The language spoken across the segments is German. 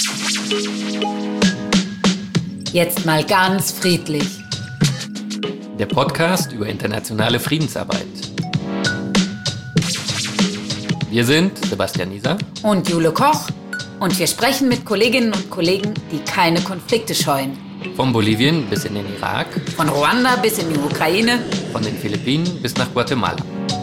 Jetzt mal ganz friedlich. Der Podcast über internationale Friedensarbeit. Wir sind Sebastian Nieser und Jule Koch und wir sprechen mit Kolleginnen und Kollegen, die keine Konflikte scheuen. Von Bolivien bis in den Irak, von Ruanda bis in die Ukraine, von den Philippinen bis nach Guatemala.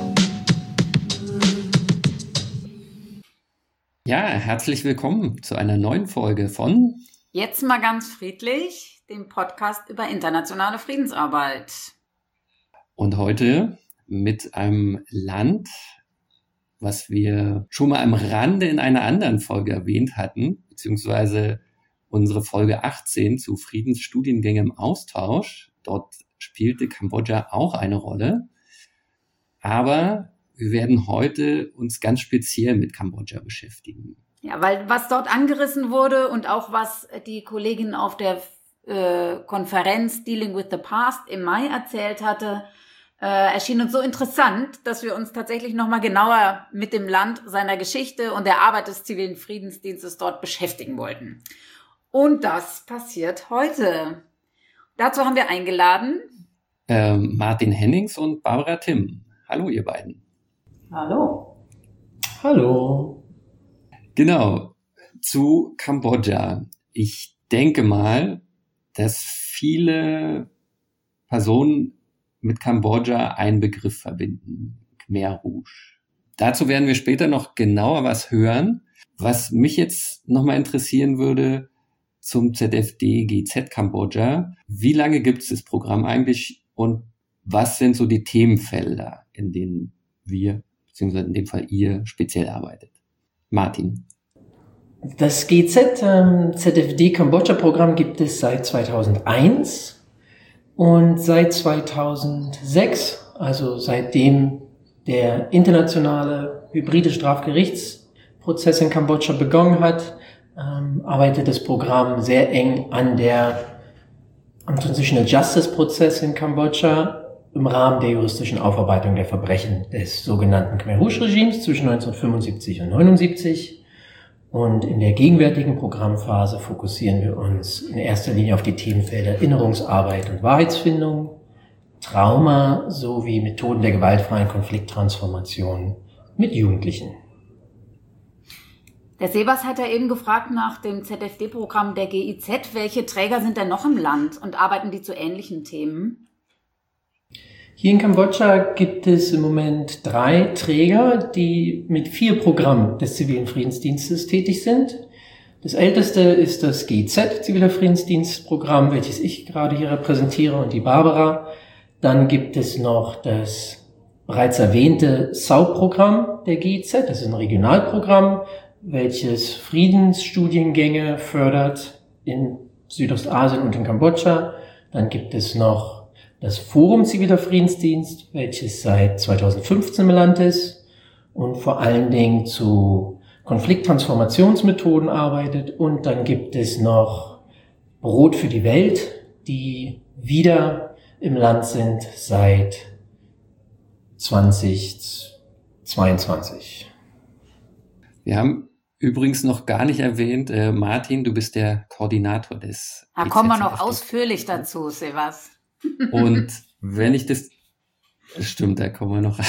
Ja, herzlich willkommen zu einer neuen Folge von Jetzt mal ganz friedlich, dem Podcast über internationale Friedensarbeit. Und heute mit einem Land, was wir schon mal am Rande in einer anderen Folge erwähnt hatten, beziehungsweise unsere Folge 18 zu Friedensstudiengängen im Austausch. Dort spielte Kambodscha auch eine Rolle. Aber wir werden heute uns ganz speziell mit Kambodscha beschäftigen. Ja, weil was dort angerissen wurde und auch was die Kollegin auf der Konferenz Dealing with the Past im Mai erzählt hatte, erschien uns so interessant, dass wir uns tatsächlich nochmal genauer mit dem Land, seiner Geschichte und der Arbeit des zivilen Friedensdienstes dort beschäftigen wollten. Und das passiert heute. Dazu haben wir eingeladen Martin Hennings und Barbara Timm. Hallo, ihr beiden. Hallo. Hallo. Genau, zu Kambodscha. Ich denke mal, dass viele Personen mit Kambodscha einen Begriff verbinden, Khmer Rouge. Dazu werden wir später noch genauer was hören. Was mich jetzt nochmal interessieren würde zum ZFD-GZ Kambodscha, wie lange gibt es das Programm eigentlich und was sind so die Themenfelder, in denen wir, beziehungsweise in dem Fall ihr, speziell arbeitet? Martin. Das ZFD-Kambodscha-Programm gibt es seit 2001 und seit 2006, also seitdem der internationale hybride Strafgerichtsprozess in Kambodscha begonnen hat, arbeitet das Programm sehr eng am Transitional Justice Prozess in Kambodscha im Rahmen der juristischen Aufarbeitung der Verbrechen des sogenannten Khmer Rouge Regimes zwischen 1975 und 1979. Und in der gegenwärtigen Programmphase fokussieren wir uns in erster Linie auf die Themenfelder Erinnerungsarbeit und Wahrheitsfindung, Trauma sowie Methoden der gewaltfreien Konflikttransformation mit Jugendlichen. Der Sebas hat ja eben gefragt nach dem ZFD-Programm der GIZ. Welche Träger sind denn noch im Land und arbeiten die zu ähnlichen Themen? Hier in Kambodscha gibt es im Moment 3 Träger, die mit 4 Programmen des zivilen Friedensdienstes tätig sind. Das älteste ist das GIZ, Ziviler Friedensdienstprogramm, welches ich gerade hier repräsentiere, und die Barbara. Dann gibt es noch das bereits erwähnte SAU-Programm der GIZ. Das ist ein Regionalprogramm, welches Friedensstudiengänge fördert in Südostasien und in Kambodscha. Dann gibt es noch das Forum Ziviler Friedensdienst, welches seit 2015 im Land ist und vor allen Dingen zu Konflikttransformationsmethoden arbeitet. Und dann gibt es noch Brot für die Welt, die wieder im Land sind seit 2022. Wir haben übrigens noch gar nicht erwähnt, Martin, du bist der Koordinator des Da kommen wir noch ausführlich dazu, Sebas. Und wenn ich das, stimmt, da kommen wir noch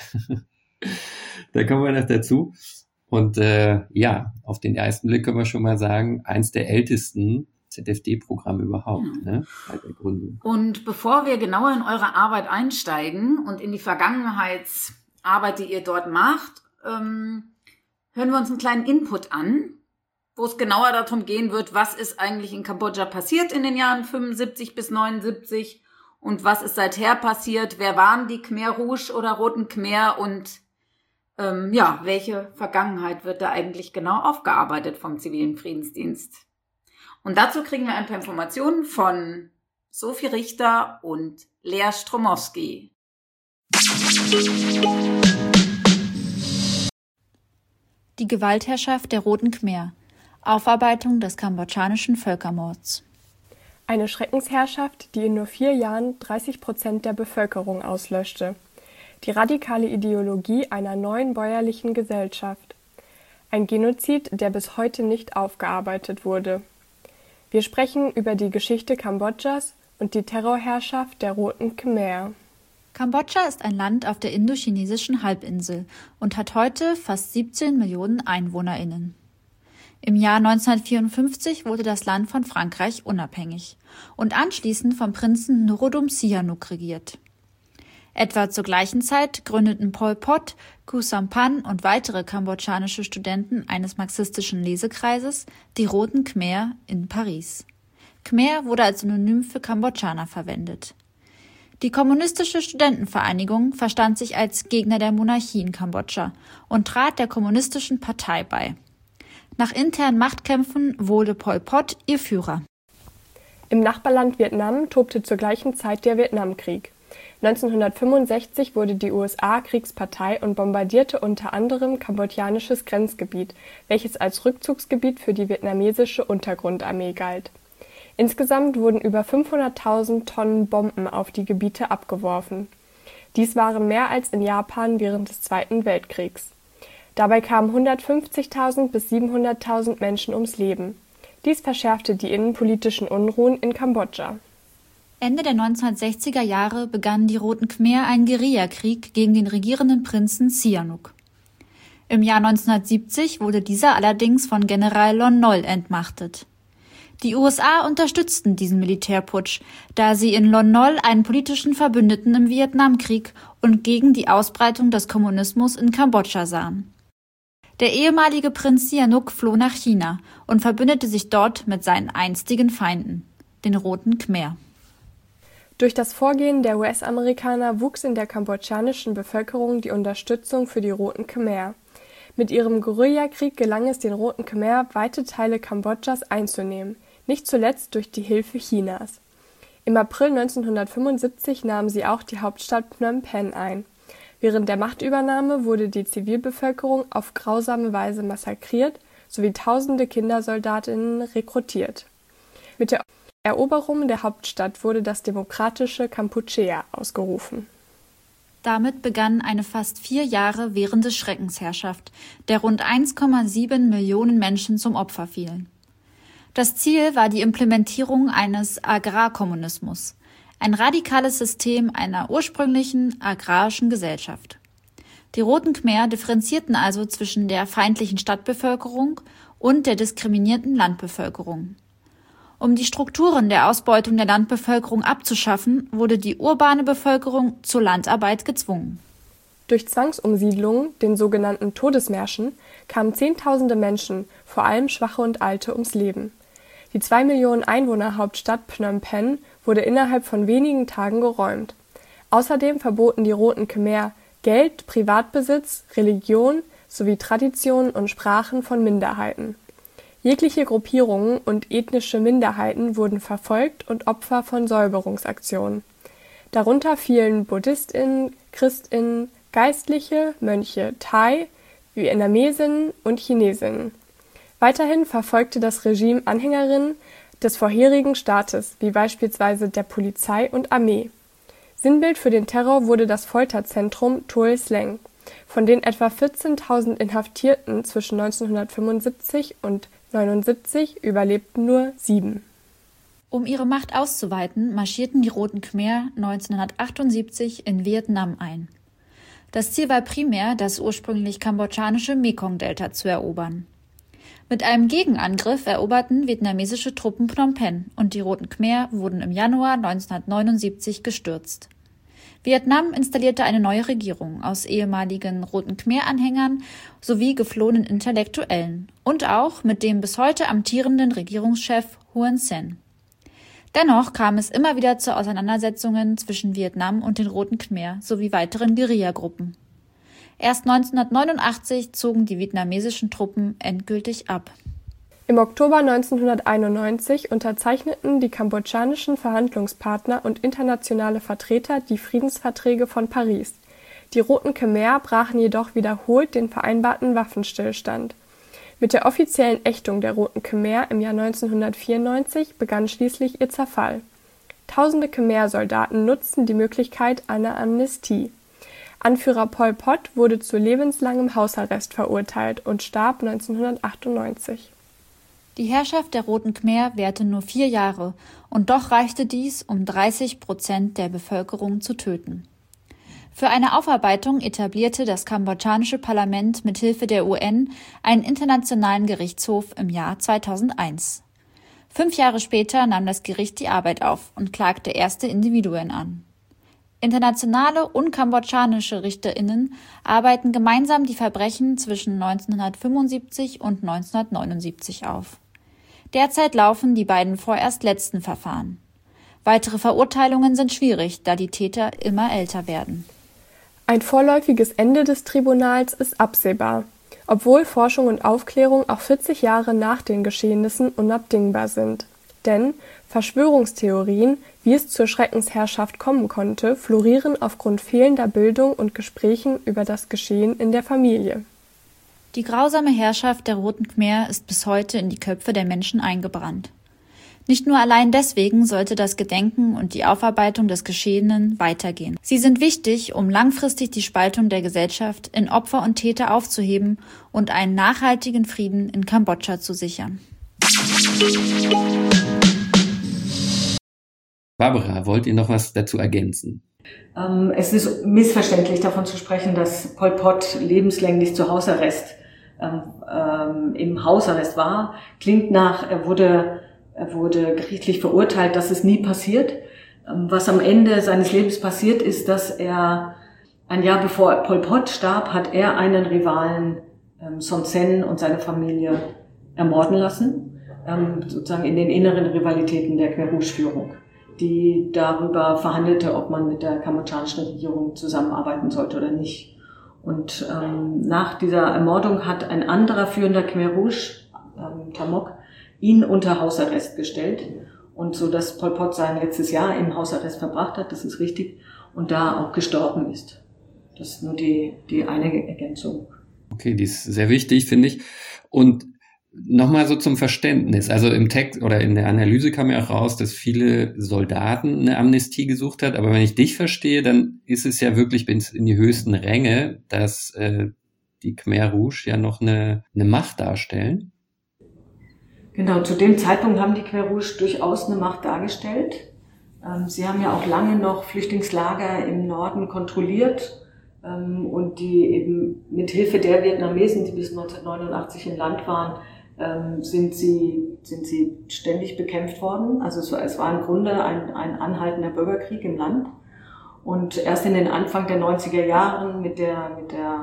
dazu. Und auf den ersten Blick können wir schon mal sagen, eins der ältesten ZFD-Programme überhaupt, seit der Gründung. Und bevor wir genauer in eure Arbeit einsteigen und in die Vergangenheitsarbeit, die ihr dort macht, hören wir uns einen kleinen Input an, wo es genauer darum gehen wird, was ist eigentlich in Kambodscha passiert in den Jahren 75 bis 79 und was ist seither passiert, wer waren die Khmer Rouge oder Roten Khmer und welche Vergangenheit wird da eigentlich genau aufgearbeitet vom zivilen Friedensdienst. Und dazu kriegen wir ein paar Informationen von Sophie Richter und Lea Stromowski. Die Gewaltherrschaft der Roten Khmer. Aufarbeitung des kambodschanischen Völkermords. Eine Schreckensherrschaft, die in nur 4 Jahren 30% der Bevölkerung auslöschte. Die radikale Ideologie einer neuen bäuerlichen Gesellschaft. ein Genozid, der bis heute nicht aufgearbeitet wurde. Wir sprechen über die Geschichte Kambodschas und die Terrorherrschaft der Roten Khmer. Kambodscha ist ein Land auf der indochinesischen Halbinsel und hat heute fast 17 Millionen EinwohnerInnen. Im Jahr 1954 wurde das Land von Frankreich unabhängig und anschließend vom Prinzen Norodom Sihanouk regiert. Etwa zur gleichen Zeit gründeten Pol Pot, Kou Sampan und weitere kambodschanische Studenten eines marxistischen Lesekreises die Roten Khmer in Paris. Khmer wurde als Synonym für Kambodschaner verwendet. Die Kommunistische Studentenvereinigung verstand sich als Gegner der Monarchie in Kambodscha und trat der Kommunistischen Partei bei. Nach internen Machtkämpfen wurde Pol Pot ihr Führer. Im Nachbarland Vietnam tobte zur gleichen Zeit der Vietnamkrieg. 1965 wurde die USA Kriegspartei und bombardierte unter anderem kambodschanisches Grenzgebiet, welches als Rückzugsgebiet für die vietnamesische Untergrundarmee galt. Insgesamt wurden über 500.000 Tonnen Bomben auf die Gebiete abgeworfen. Dies waren mehr als in Japan während des Zweiten Weltkriegs. Dabei kamen 150.000 bis 700.000 Menschen ums Leben. Dies verschärfte die innenpolitischen Unruhen in Kambodscha. Ende der 1960er Jahre begannen die Roten Khmer einen Guerillakrieg gegen den regierenden Prinzen Sihanouk. Im Jahr 1970 wurde dieser allerdings von General Lon Nol entmachtet. Die USA unterstützten diesen Militärputsch, da sie in Lon Nol einen politischen Verbündeten im Vietnamkrieg und gegen die Ausbreitung des Kommunismus in Kambodscha sahen. Der ehemalige Prinz Sihanouk floh nach China und verbündete sich dort mit seinen einstigen Feinden, den Roten Khmer. Durch das Vorgehen der US-Amerikaner wuchs in der kambodschanischen Bevölkerung die Unterstützung für die Roten Khmer. Mit ihrem Guerillakrieg gelang es den Roten Khmer, weite Teile Kambodschas einzunehmen, nicht zuletzt durch die Hilfe Chinas. Im April 1975 nahmen sie auch die Hauptstadt Phnom Penh ein. Während der Machtübernahme wurde die Zivilbevölkerung auf grausame Weise massakriert sowie tausende Kindersoldatinnen rekrutiert. Mit der Eroberung der Hauptstadt wurde das demokratische Kampuchea ausgerufen. Damit begann eine fast 4 Jahre währende Schreckensherrschaft, der rund 1,7 Millionen Menschen zum Opfer fielen. Das Ziel war die Implementierung eines Agrarkommunismus, ein radikales System einer ursprünglichen agrarischen Gesellschaft. Die Roten Khmer differenzierten also zwischen der feindlichen Stadtbevölkerung und der diskriminierten Landbevölkerung. Um die Strukturen der Ausbeutung der Landbevölkerung abzuschaffen, wurde die urbane Bevölkerung zur Landarbeit gezwungen. Durch Zwangsumsiedlungen, den sogenannten Todesmärschen, kamen Zehntausende Menschen, vor allem Schwache und Alte, ums Leben. Die 2 Millionen Einwohner-Hauptstadt Phnom Penh wurde innerhalb von wenigen Tagen geräumt. Außerdem verboten die Roten Khmer Geld, Privatbesitz, Religion sowie Traditionen und Sprachen von Minderheiten. Jegliche Gruppierungen und ethnische Minderheiten wurden verfolgt und Opfer von Säuberungsaktionen. Darunter fielen BuddhistInnen, ChristInnen, Geistliche, Mönche, Thai, Vietnamesinnen und Chinesinnen. Weiterhin verfolgte das Regime Anhängerinnen des vorherigen Staates, wie beispielsweise der Polizei und Armee. Sinnbild für den Terror wurde das Folterzentrum Tuol Sleng. Von den etwa 14.000 Inhaftierten zwischen 1975 und 1979 überlebten nur 7. Um ihre Macht auszuweiten, marschierten die Roten Khmer 1978 in Vietnam ein. Das Ziel war primär, das ursprünglich kambodschanische Mekong-Delta zu erobern. Mit einem Gegenangriff eroberten vietnamesische Truppen Phnom Penh und die Roten Khmer wurden im Januar 1979 gestürzt. Vietnam installierte eine neue Regierung aus ehemaligen Roten Khmer-Anhängern sowie geflohenen Intellektuellen und auch mit dem bis heute amtierenden Regierungschef Hun Sen. Dennoch kam es immer wieder zu Auseinandersetzungen zwischen Vietnam und den Roten Khmer sowie weiteren Guerillagruppen. Erst 1989 zogen die vietnamesischen Truppen endgültig ab. Im Oktober 1991 unterzeichneten die kambodschanischen Verhandlungspartner und internationale Vertreter die Friedensverträge von Paris. Die Roten Khmer brachen jedoch wiederholt den vereinbarten Waffenstillstand. Mit der offiziellen Ächtung der Roten Khmer im Jahr 1994 begann schließlich ihr Zerfall. Tausende Khmer-Soldaten nutzten die Möglichkeit einer Amnestie. Anführer Pol Pot wurde zu lebenslangem Hausarrest verurteilt und starb 1998. Die Herrschaft der Roten Khmer währte nur 4 Jahre und doch reichte dies, um 30% der Bevölkerung zu töten. Für eine Aufarbeitung etablierte das kambodschanische Parlament mit Hilfe der UN einen internationalen Gerichtshof im Jahr 2001. 5 Jahre später nahm das Gericht die Arbeit auf und klagte erste Individuen an. Internationale und kambodschanische RichterInnen arbeiten gemeinsam die Verbrechen zwischen 1975 und 1979 auf. Derzeit laufen die beiden vorerst letzten Verfahren. Weitere Verurteilungen sind schwierig, da die Täter immer älter werden. Ein vorläufiges Ende des Tribunals ist absehbar, obwohl Forschung und Aufklärung auch 40 Jahre nach den Geschehnissen unabdingbar sind. Denn Verschwörungstheorien, wie es zur Schreckensherrschaft kommen konnte, florieren aufgrund fehlender Bildung und Gesprächen über das Geschehen in der Familie. Die grausame Herrschaft der Roten Khmer ist bis heute in die Köpfe der Menschen eingebrannt. Nicht nur allein deswegen sollte das Gedenken und die Aufarbeitung des Geschehenen weitergehen. Sie sind wichtig, um langfristig die Spaltung der Gesellschaft in Opfer und Täter aufzuheben und einen nachhaltigen Frieden in Kambodscha zu sichern. Barbara, wollt ihr noch was dazu ergänzen? Es ist missverständlich davon zu sprechen, dass Pol Pot lebenslänglich zu Hausarrest im Hausarrest war. Klingt nach, er wurde gerichtlich verurteilt, dass es nie passiert. Was am Ende seines Lebens passiert ist, dass er ein Jahr bevor Pol Pot starb, hat er einen Rivalen, Son Sen und seine Familie ermorden lassen, sozusagen in den inneren Rivalitäten der Khmer Rouge-Führung, die darüber verhandelte, ob man mit der kambodschanischen Regierung zusammenarbeiten sollte oder nicht. Und nach dieser Ermordung hat ein anderer führender Khmer Rouge, Tamok, ihn unter Hausarrest gestellt. Und so, dass Pol Pot sein letztes Jahr im Hausarrest verbracht hat, das ist richtig, und da auch gestorben ist. Das ist nur die eine Ergänzung. Okay, die ist sehr wichtig, finde ich. Und nochmal so zum Verständnis. Also im Text oder in der Analyse kam ja auch raus, dass viele Soldaten eine Amnestie gesucht hat. Aber wenn ich dich verstehe, dann ist es ja wirklich bis in die höchsten Ränge, dass die Khmer Rouge ja noch eine Macht darstellen. Genau, zu dem Zeitpunkt haben die Khmer Rouge durchaus eine Macht dargestellt. Sie haben ja auch lange noch Flüchtlingslager im Norden kontrolliert und die eben mit Hilfe der Vietnamesen, die bis 1989 im Land waren, sind sie ständig bekämpft worden. Also es war im Grunde ein anhaltender Bürgerkrieg im Land. Und erst in den Anfang der 90er Jahren mit der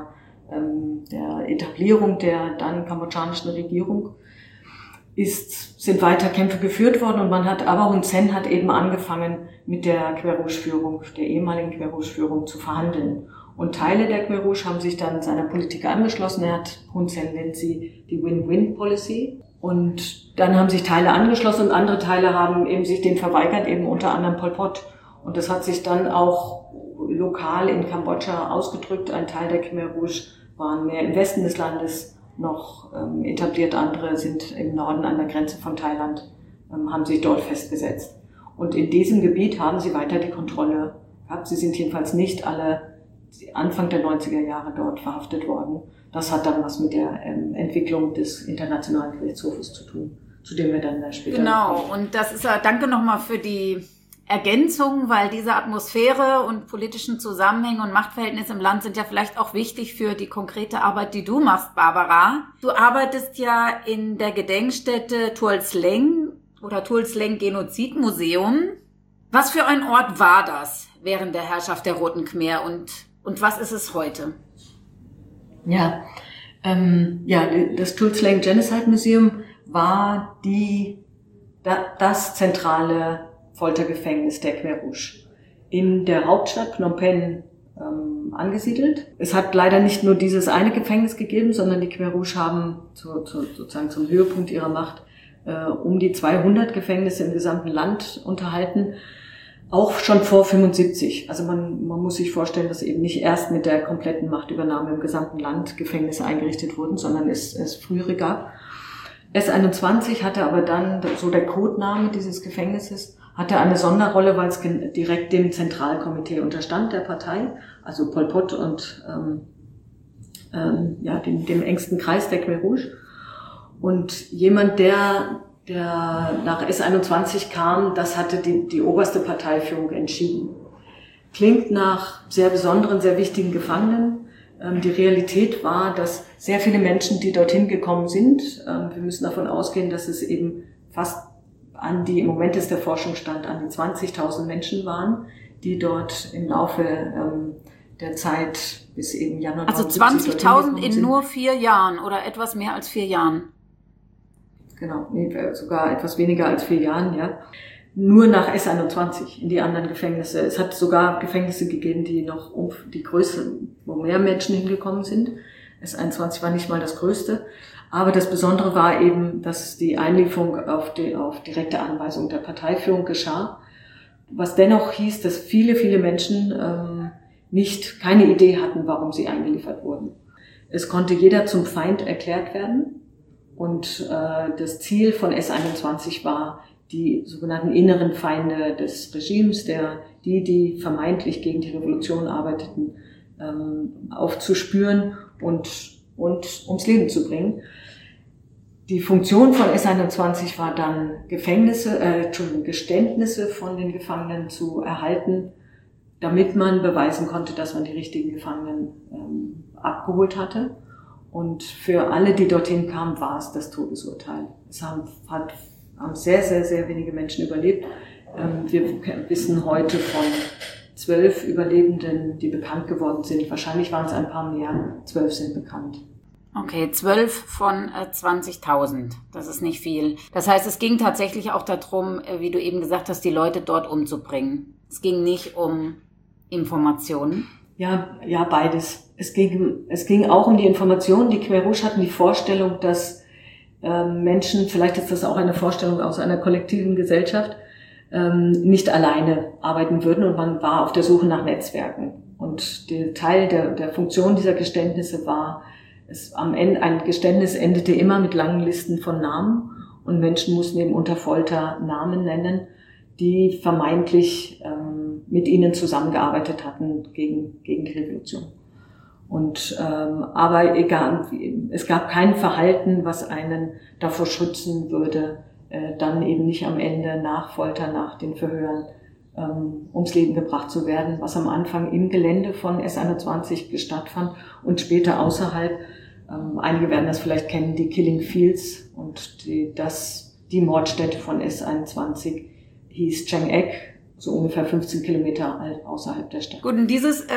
Etablierung der dann kambodschanischen Regierung sind weiter Kämpfe geführt worden und aber Hun Sen hat eben angefangen mit der Khmer Rouge-Führung, der ehemaligen Khmer Rouge-Führung zu verhandeln. Und Teile der Khmer Rouge haben sich dann seiner Politik angeschlossen. Hun Sen nennt sie die Win-Win-Policy. Und dann haben sich Teile angeschlossen und andere Teile haben eben sich den verweigert, eben unter anderem Pol Pot. Und das hat sich dann auch lokal in Kambodscha ausgedrückt. Ein Teil der Khmer Rouge waren mehr im Westen des Landes noch etabliert, andere sind im Norden an der Grenze von Thailand, haben sich dort festgesetzt. Und in diesem Gebiet haben sie weiter die Kontrolle gehabt. Sie sind jedenfalls nicht alle Anfang der 90er Jahre dort verhaftet worden. Das hat dann was mit der Entwicklung des Internationalen Gerichtshofes zu tun, zu dem wir dann später kommen. Und das ist danke nochmal für die Ergänzung, weil diese Atmosphäre und politischen Zusammenhänge und Machtverhältnisse im Land sind ja vielleicht auch wichtig für die konkrete Arbeit, die du machst, Barbara. Du arbeitest ja in der Gedenkstätte Tuol Sleng oder Tuol Sleng Genozidmuseum. Was für ein Ort war das während der Herrschaft der Roten Khmer und was ist es heute? Ja, das Tuol Sleng Genocide Museum war das zentrale Foltergefängnis der Khmer Rouge in der Hauptstadt Phnom Penh angesiedelt. Es hat leider nicht nur dieses eine Gefängnis gegeben, sondern die Khmer Rouge haben sozusagen zum Höhepunkt ihrer Macht um die 200 Gefängnisse im gesamten Land unterhalten, auch schon vor 75. Also man muss sich vorstellen, dass eben nicht erst mit der kompletten Machtübernahme im gesamten Land Gefängnisse eingerichtet wurden, sondern es frühere gab. S21 hatte aber dann, so der Codename dieses Gefängnisses, hatte eine Sonderrolle, weil es direkt dem Zentralkomitee unterstand der Partei, also Pol Pot und dem engsten Kreis der Khmer Rouge. Und jemand, der nach S21 kam, das hatte die oberste Parteiführung entschieden. Klingt nach sehr besonderen, sehr wichtigen Gefangenen. Die Realität war, dass sehr viele Menschen, die dorthin gekommen sind, wir müssen davon ausgehen, dass es eben fast im Moment ist der Forschungsstand, an die 20.000 Menschen waren, die dort im Laufe der Zeit bis eben Januar. Also 20.000 in nur 4 Jahren oder etwas mehr als 4 Jahren. Genau, sogar etwas weniger als 4 Jahren, ja. Nur nach S21 in die anderen Gefängnisse. Es hat sogar Gefängnisse gegeben, die noch um die Größe, wo mehr Menschen hingekommen sind. S21 war nicht mal das größte. Aber das Besondere war eben, dass die Einlieferung auf direkte Anweisung der Parteiführung geschah. Was dennoch hieß, dass viele Menschen keine Idee hatten, warum sie eingeliefert wurden. Es konnte jeder zum Feind erklärt werden. Und das Ziel von S21 war, die sogenannten inneren Feinde des Regimes, die vermeintlich gegen die Revolution arbeiteten, aufzuspüren und ums Leben zu bringen. Die Funktion von S21 war dann Geständnisse von den Gefangenen zu erhalten, damit man beweisen konnte, dass man die richtigen Gefangenen abgeholt hatte. Und für alle, die dorthin kamen, war es das Todesurteil. Es haben sehr, sehr, sehr wenige Menschen überlebt. Wir wissen heute von 12 Überlebenden, die bekannt geworden sind. Wahrscheinlich waren es ein paar mehr. 12 sind bekannt. Okay, 12 von 20.000. Das ist nicht viel. Das heißt, es ging tatsächlich auch darum, wie du eben gesagt hast, die Leute dort umzubringen. Es ging nicht um Informationen. Ja, beides. Es ging auch um die Informationen. Die Khmer Rouge hatten die Vorstellung, dass Menschen, vielleicht ist das auch eine Vorstellung aus einer kollektiven Gesellschaft, nicht alleine arbeiten würden, und man war auf der Suche nach Netzwerken. Und der Teil der Funktion dieser Geständnisse war, ein Geständnis endete immer mit langen Listen von Namen, und Menschen mussten eben unter Folter Namen nennen, die vermeintlich mit ihnen zusammengearbeitet hatten gegen die Revolution. Aber egal, es gab kein Verhalten, was einen davor schützen würde, dann eben nicht am Ende nach Folter, nach den Verhören ums Leben gebracht zu werden, was am Anfang im Gelände von S21 stattfand und später außerhalb. Einige werden das vielleicht kennen, die Killing Fields, und die Mordstätte von S21 hieß Cheng Ek, so ungefähr 15 Kilometer außerhalb der Stadt. Gut, und dieses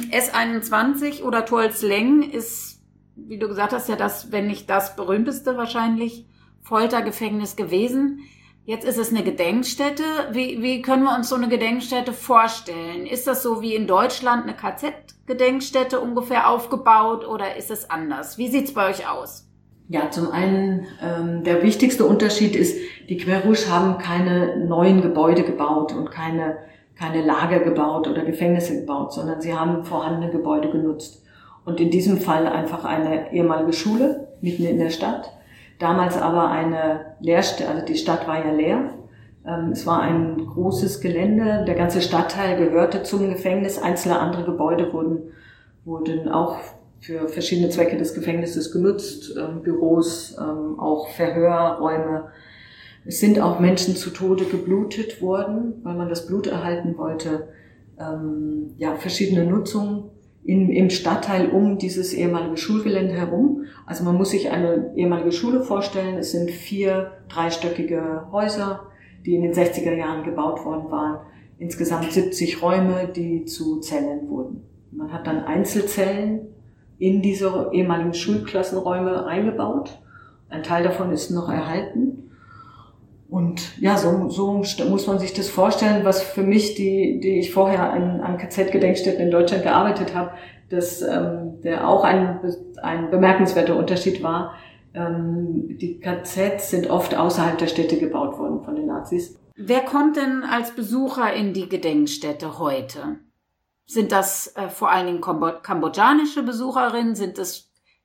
S21 oder Tuol Sleng ist, wie du gesagt hast, ja das, wenn nicht das berühmteste wahrscheinlich, Foltergefängnis gewesen. Jetzt ist es eine Gedenkstätte. Wie können wir uns so eine Gedenkstätte vorstellen? Ist das so wie in Deutschland eine KZ-Gedenkstätte ungefähr aufgebaut, oder ist es anders? Wie sieht's bei euch aus? Ja, zum einen, der wichtigste Unterschied ist, die Khmer Rouge haben keine neuen Gebäude gebaut und keine Lager gebaut oder Gefängnisse gebaut, sondern sie haben vorhandene Gebäude genutzt. Und in diesem Fall einfach eine ehemalige Schule mitten in der Stadt. Damals aber eine Leerstelle, also die Stadt war ja leer. Es war ein großes Gelände. Der ganze Stadtteil gehörte zum Gefängnis. Einzelne andere Gebäude wurden auch für verschiedene Zwecke des Gefängnisses genutzt. Büros, auch Verhörräume. Es sind auch Menschen zu Tode geblutet worden, weil man das Blut erhalten wollte. Verschiedene Nutzungen im Stadtteil um dieses ehemalige Schulgelände herum. Also man muss sich eine ehemalige Schule vorstellen. Es sind 4 dreistöckige Häuser, die in den 60er Jahren gebaut worden waren. Insgesamt 70 Räume, die zu Zellen wurden. Man hat dann Einzelzellen in diese ehemaligen Schulklassenräume eingebaut. Ein Teil davon ist noch erhalten. Und ja, so muss man sich das vorstellen, was für mich, die ich vorher an KZ-Gedenkstätten in Deutschland gearbeitet habe, der auch ein bemerkenswerter Unterschied war. Die KZs sind oft außerhalb der Städte gebaut worden von den Nazis. Wer kommt denn als Besucher in die Gedenkstätte heute? Sind das vor allen Dingen kambodschanische Besucherinnen? Sind es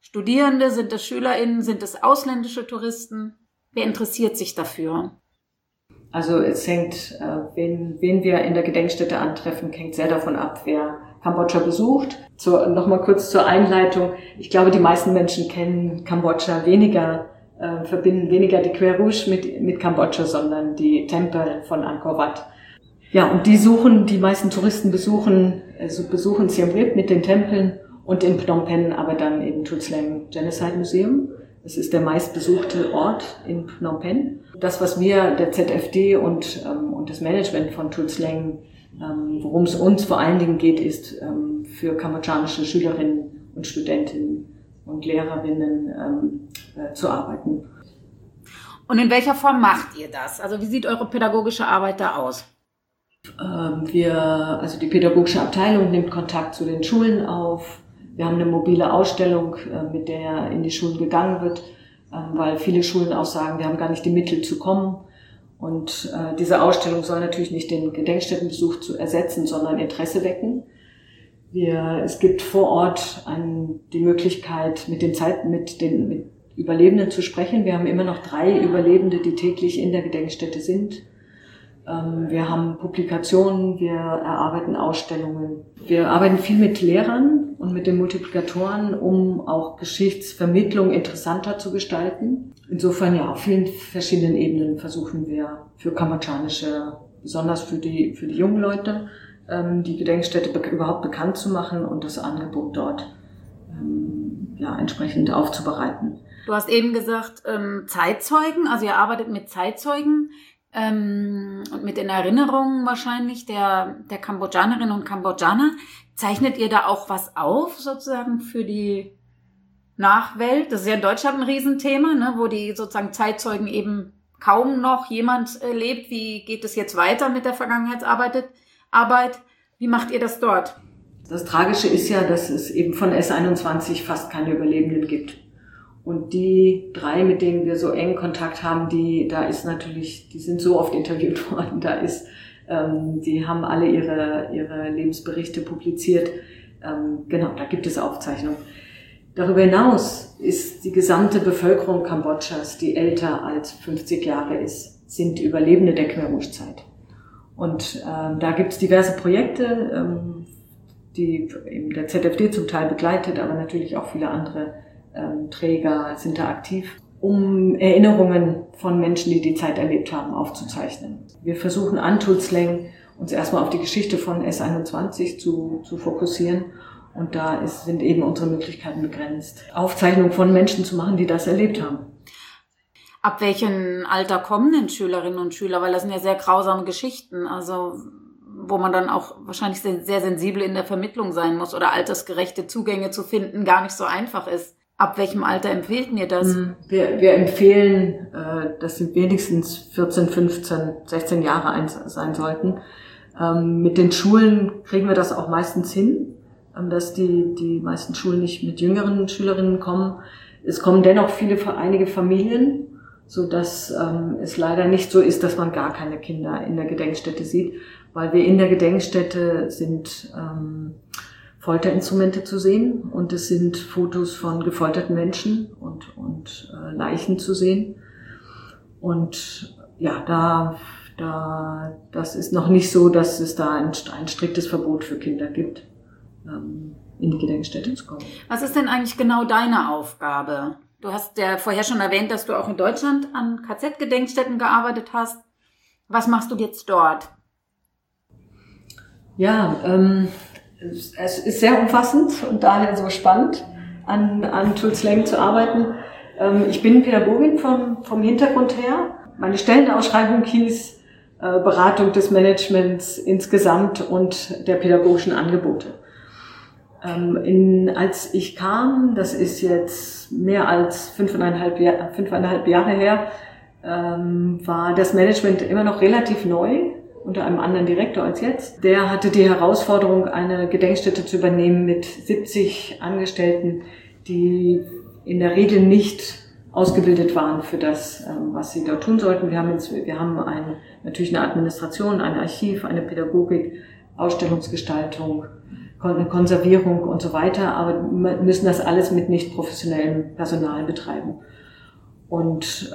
Studierende, sind es SchülerInnen, sind es ausländische Touristen? Wer interessiert sich dafür? Also es hängt, wen wir in der Gedenkstätte antreffen, hängt sehr davon ab, wer Kambodscha besucht. Nochmal kurz zur Einleitung. Ich glaube, die meisten Menschen kennen Kambodscha verbinden weniger die Khmer Rouge mit Kambodscha, sondern die Tempel von Angkor Wat. Ja, und die meisten Touristen besuchen Siem Reap mit den Tempeln und in Phnom Penh aber dann eben Tuol Sleng Genocide Museum. Das ist der meistbesuchte Ort in Phnom Penh. Das, was wir, der ZFD und das Management von Tuol Sleng, worum es uns vor allen Dingen geht, ist für kambodschanische Schülerinnen und Studentinnen und Lehrerinnen zu arbeiten. Und in welcher Form macht ihr das? Also wie sieht eure pädagogische Arbeit da aus? Also die pädagogische Abteilung nimmt Kontakt zu den Schulen auf. Wir haben eine mobile Ausstellung, mit der in die Schulen gegangen wird, weil viele Schulen auch sagen, wir haben gar nicht die Mittel zu kommen. Und diese Ausstellung soll natürlich nicht den Gedenkstättenbesuch ersetzen, sondern Interesse wecken. Es gibt vor Ort die Möglichkeit, mit den Überlebenden zu sprechen. Wir haben immer noch 3 Überlebende, die täglich in der Gedenkstätte sind. Wir haben Publikationen, wir erarbeiten Ausstellungen. Wir arbeiten viel mit Lehrern und mit den Multiplikatoren, um auch Geschichtsvermittlung interessanter zu gestalten. Insofern ja, auf vielen verschiedenen Ebenen versuchen wir für kambodschanische, besonders für die jungen Leute, die Gedenkstätte überhaupt bekannt zu machen und das Angebot dort entsprechend aufzubereiten. Du hast eben gesagt, Zeitzeugen, also ihr arbeitet mit Zeitzeugen und mit den Erinnerungen wahrscheinlich der Kambodschanerinnen und Kambodschaner. Zeichnet ihr da auch was auf, sozusagen für die Nachwelt? Das ist ja in Deutschland ein Riesenthema, ne, wo die sozusagen Zeitzeugen eben kaum noch jemand lebt. Wie geht es jetzt weiter mit der Vergangenheitsarbeit? Wie macht ihr das dort? Das Tragische ist ja, dass es eben von S21 fast keine Überlebenden gibt. Und die 3, mit denen wir so eng Kontakt haben, die sind so oft interviewt worden, die haben alle ihre Lebensberichte publiziert. Genau, da gibt es Aufzeichnungen. Darüber hinaus ist die gesamte Bevölkerung Kambodschas, die älter als 50 Jahre ist, sind Überlebende der Khmer Rouge-Zeit. Und da gibt es diverse Projekte, die eben der ZFD zum Teil begleitet, aber natürlich auch viele andere Träger sind da aktiv, um Erinnerungen von Menschen, die die Zeit erlebt haben, aufzuzeichnen. Wir versuchen an Tuol Sleng uns erstmal auf die Geschichte von S21 zu fokussieren und da sind eben unsere Möglichkeiten begrenzt, Aufzeichnungen von Menschen zu machen, die das erlebt haben. Ab welchem Alter kommen denn Schülerinnen und Schüler? Weil das sind ja sehr grausame Geschichten, also wo man dann auch wahrscheinlich sehr sensibel in der Vermittlung sein muss oder altersgerechte Zugänge zu finden gar nicht so einfach ist. Ab welchem Alter empfehlen ihr das? Wir empfehlen, dass sie wenigstens 14, 15, 16 Jahre sein sollten. Mit den Schulen kriegen wir das auch meistens hin, dass die meisten Schulen nicht mit jüngeren Schülerinnen kommen. Es kommen dennoch einige Familien, so dass es leider nicht so ist, dass man gar keine Kinder in der Gedenkstätte sieht, weil wir in der Gedenkstätte sind Folterinstrumente zu sehen und es sind Fotos von gefolterten Menschen und Leichen zu sehen. Und ja, das ist noch nicht so, dass es da ein striktes Verbot für Kinder gibt, in die Gedenkstätte zu kommen. Was ist denn eigentlich genau deine Aufgabe? Du hast ja vorher schon erwähnt, dass du auch in Deutschland an KZ-Gedenkstätten gearbeitet hast. Was machst du jetzt dort? Ja, es ist sehr umfassend und daher so spannend, an Tuol Sleng zu arbeiten. Ich bin Pädagogin vom Hintergrund her. Meine Stellenausschreibung hieß Beratung des Managements insgesamt und der pädagogischen Angebote. Als ich kam, das ist jetzt mehr als 5,5 Jahre her, war das Management immer noch relativ neu, unter einem anderen Direktor als jetzt. Der hatte die Herausforderung, eine Gedenkstätte zu übernehmen mit 70 Angestellten, die in der Regel nicht ausgebildet waren für das, was sie dort tun sollten. Wir haben natürlich eine Administration, ein Archiv, eine Pädagogik, Ausstellungsgestaltung, eine Konservierung und so weiter, aber wir müssen das alles mit nicht professionellem Personal betreiben. Und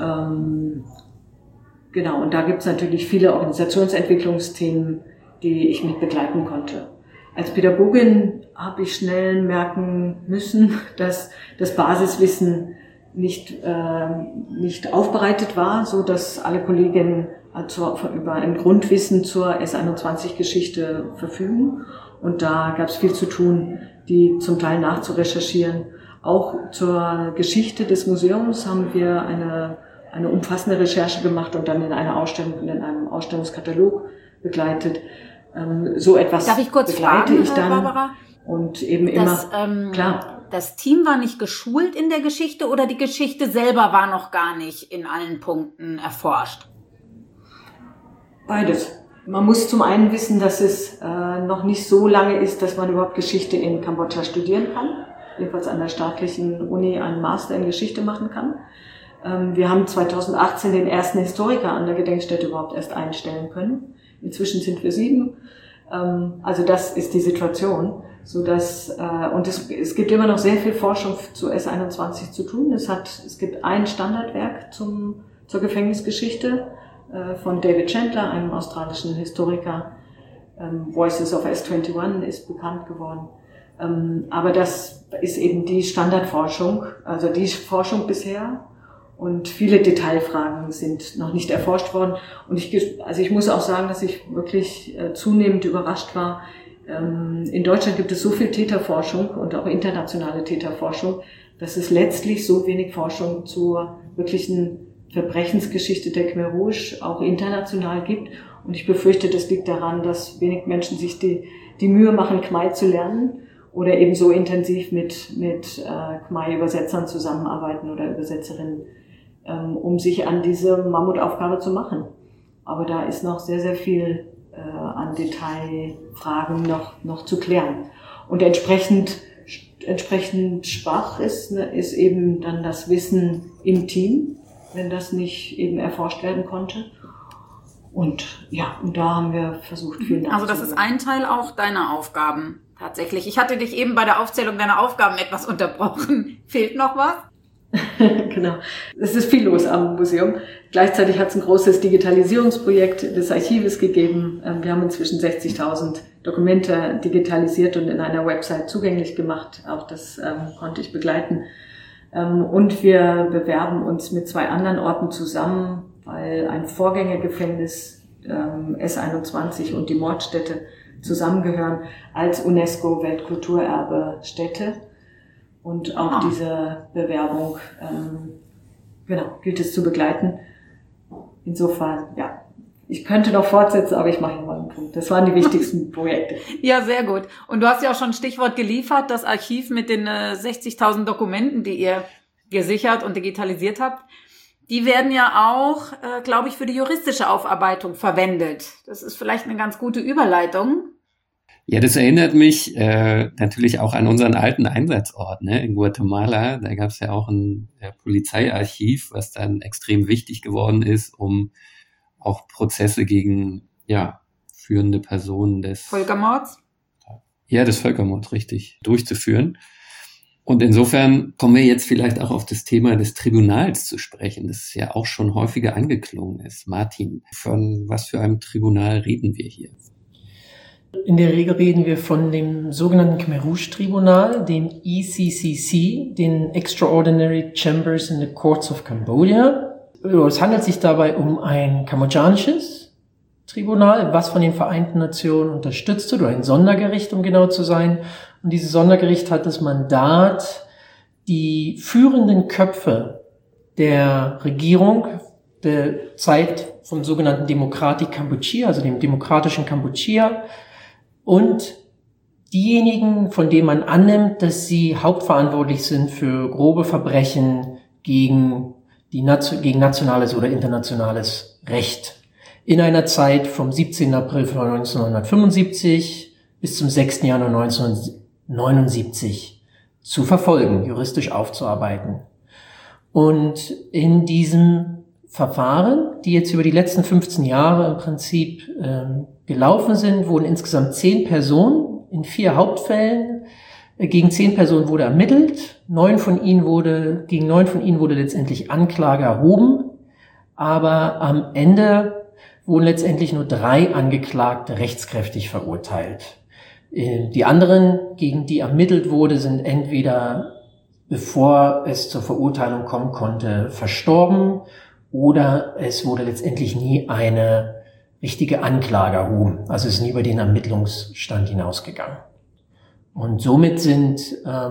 genau, und da gibt es natürlich viele Organisationsentwicklungsthemen, die ich mit begleiten konnte. Als Pädagogin habe ich schnell merken müssen, dass das Basiswissen nicht aufbereitet war, so dass alle Kolleginnen über ein Grundwissen zur S21-Geschichte verfügen. Und da gab es viel zu tun, die zum Teil nachzurecherchieren. Auch zur Geschichte des Museums haben wir eine umfassende Recherche gemacht und dann in einer Ausstellung, in einem Ausstellungskatalog begleitet. So etwas Darf ich kurz begleite fragen, ich dann. Barbara? Und eben klar. Das Team war nicht geschult in der Geschichte oder die Geschichte selber war noch gar nicht in allen Punkten erforscht? Beides. Man muss zum einen wissen, dass es noch nicht so lange ist, dass man überhaupt Geschichte in Kambodscha studieren kann. Jedenfalls an der staatlichen Uni einen Master in Geschichte machen kann. Wir haben 2018 den ersten Historiker an der Gedenkstätte überhaupt erst einstellen können. Inzwischen sind wir 7. Also das ist die Situation, so dass und es gibt immer noch sehr viel Forschung zu S21 zu tun. Es gibt ein Standardwerk zur Gefängnisgeschichte von David Chandler, einem australischen Historiker. Voices of S21 ist bekannt geworden. Aber das ist eben die Standardforschung, also die Forschung bisher. Und viele Detailfragen sind noch nicht erforscht worden. Und ich muss auch sagen, dass ich wirklich zunehmend überrascht war. In Deutschland gibt es so viel Täterforschung und auch internationale Täterforschung, dass es letztlich so wenig Forschung zur wirklichen Verbrechensgeschichte der Khmer Rouge auch international gibt. Und ich befürchte, das liegt daran, dass wenig Menschen sich die Mühe machen, Khmer zu lernen oder eben so intensiv mit Khmer-Übersetzern zusammenarbeiten oder Übersetzerinnen, um sich an diese Mammutaufgabe zu machen. Aber da ist noch sehr, sehr viel an Detailfragen noch zu klären. Und entsprechend schwach ist eben dann das Wissen im Team, wenn das nicht eben erforscht werden konnte. Und ja, und da haben wir versucht, viel nachzuholen. Also das ist ein Teil auch deiner Aufgaben tatsächlich. Ich hatte dich eben bei der Aufzählung deiner Aufgaben etwas unterbrochen. Fehlt noch was? Genau. Es ist viel los am Museum. Gleichzeitig hat es ein großes Digitalisierungsprojekt des Archives gegeben. Wir haben inzwischen 60.000 Dokumente digitalisiert und in einer Website zugänglich gemacht. Auch das konnte ich begleiten. Und wir bewerben uns mit 2 anderen Orten zusammen, weil ein Vorgängergefängnis S21 und die Mordstätte zusammengehören als UNESCO-Weltkulturerbe-Stätte. Und auch diese Bewerbung gilt es zu begleiten. Insofern, ja, ich könnte noch fortsetzen, aber ich mache hier mal einen Punkt. Das waren die wichtigsten Projekte. Ja, sehr gut. Und du hast ja auch schon ein Stichwort geliefert, das Archiv mit den 60.000 Dokumenten, die ihr gesichert und digitalisiert habt. Die werden ja auch, glaube ich, für die juristische Aufarbeitung verwendet. Das ist vielleicht eine ganz gute Überleitung. Ja, das erinnert mich natürlich auch an unseren alten Einsatzort, ne, in Guatemala. Da gab es ja auch ein Polizeiarchiv, was dann extrem wichtig geworden ist, um auch Prozesse gegen führende Personen des Völkermords? Ja, des Völkermords, richtig, durchzuführen. Und insofern kommen wir jetzt vielleicht auch auf das Thema des Tribunals zu sprechen, das ja auch schon häufiger angeklungen ist. Martin, von was für einem Tribunal reden wir hier? In der Regel reden wir von dem sogenannten Khmer Rouge Tribunal, dem ECCC, den Extraordinary Chambers in the Courts of Cambodia. Es handelt sich dabei um ein kambodschanisches Tribunal, was von den Vereinten Nationen unterstützt wird, oder ein Sondergericht, um genau zu sein. Und dieses Sondergericht hat das Mandat, die führenden Köpfe der Regierung der Zeit vom sogenannten Democratic Kampuchea, also dem demokratischen Kampuchea, und diejenigen, von denen man annimmt, dass sie hauptverantwortlich sind für grobe Verbrechen gegen nationales oder internationales Recht. In einer Zeit vom 17. April 1975 bis zum 6. Januar 1979 zu verfolgen, juristisch aufzuarbeiten. Und in diesem Verfahren, die jetzt über die letzten 15 Jahre im Prinzip gelaufen sind, wurden insgesamt 10 Personen in 4 Hauptfällen. Gegen 10 Personen wurde ermittelt. Gegen 9 von ihnen wurde letztendlich Anklage erhoben. Aber am Ende wurden letztendlich nur 3 Angeklagte rechtskräftig verurteilt. Die anderen, gegen die ermittelt wurde, sind entweder, bevor es zur Verurteilung kommen konnte, verstorben oder es wurde letztendlich nie eine richtige Anklage erhoben. Also es ist nie über den Ermittlungsstand hinausgegangen. Und somit sind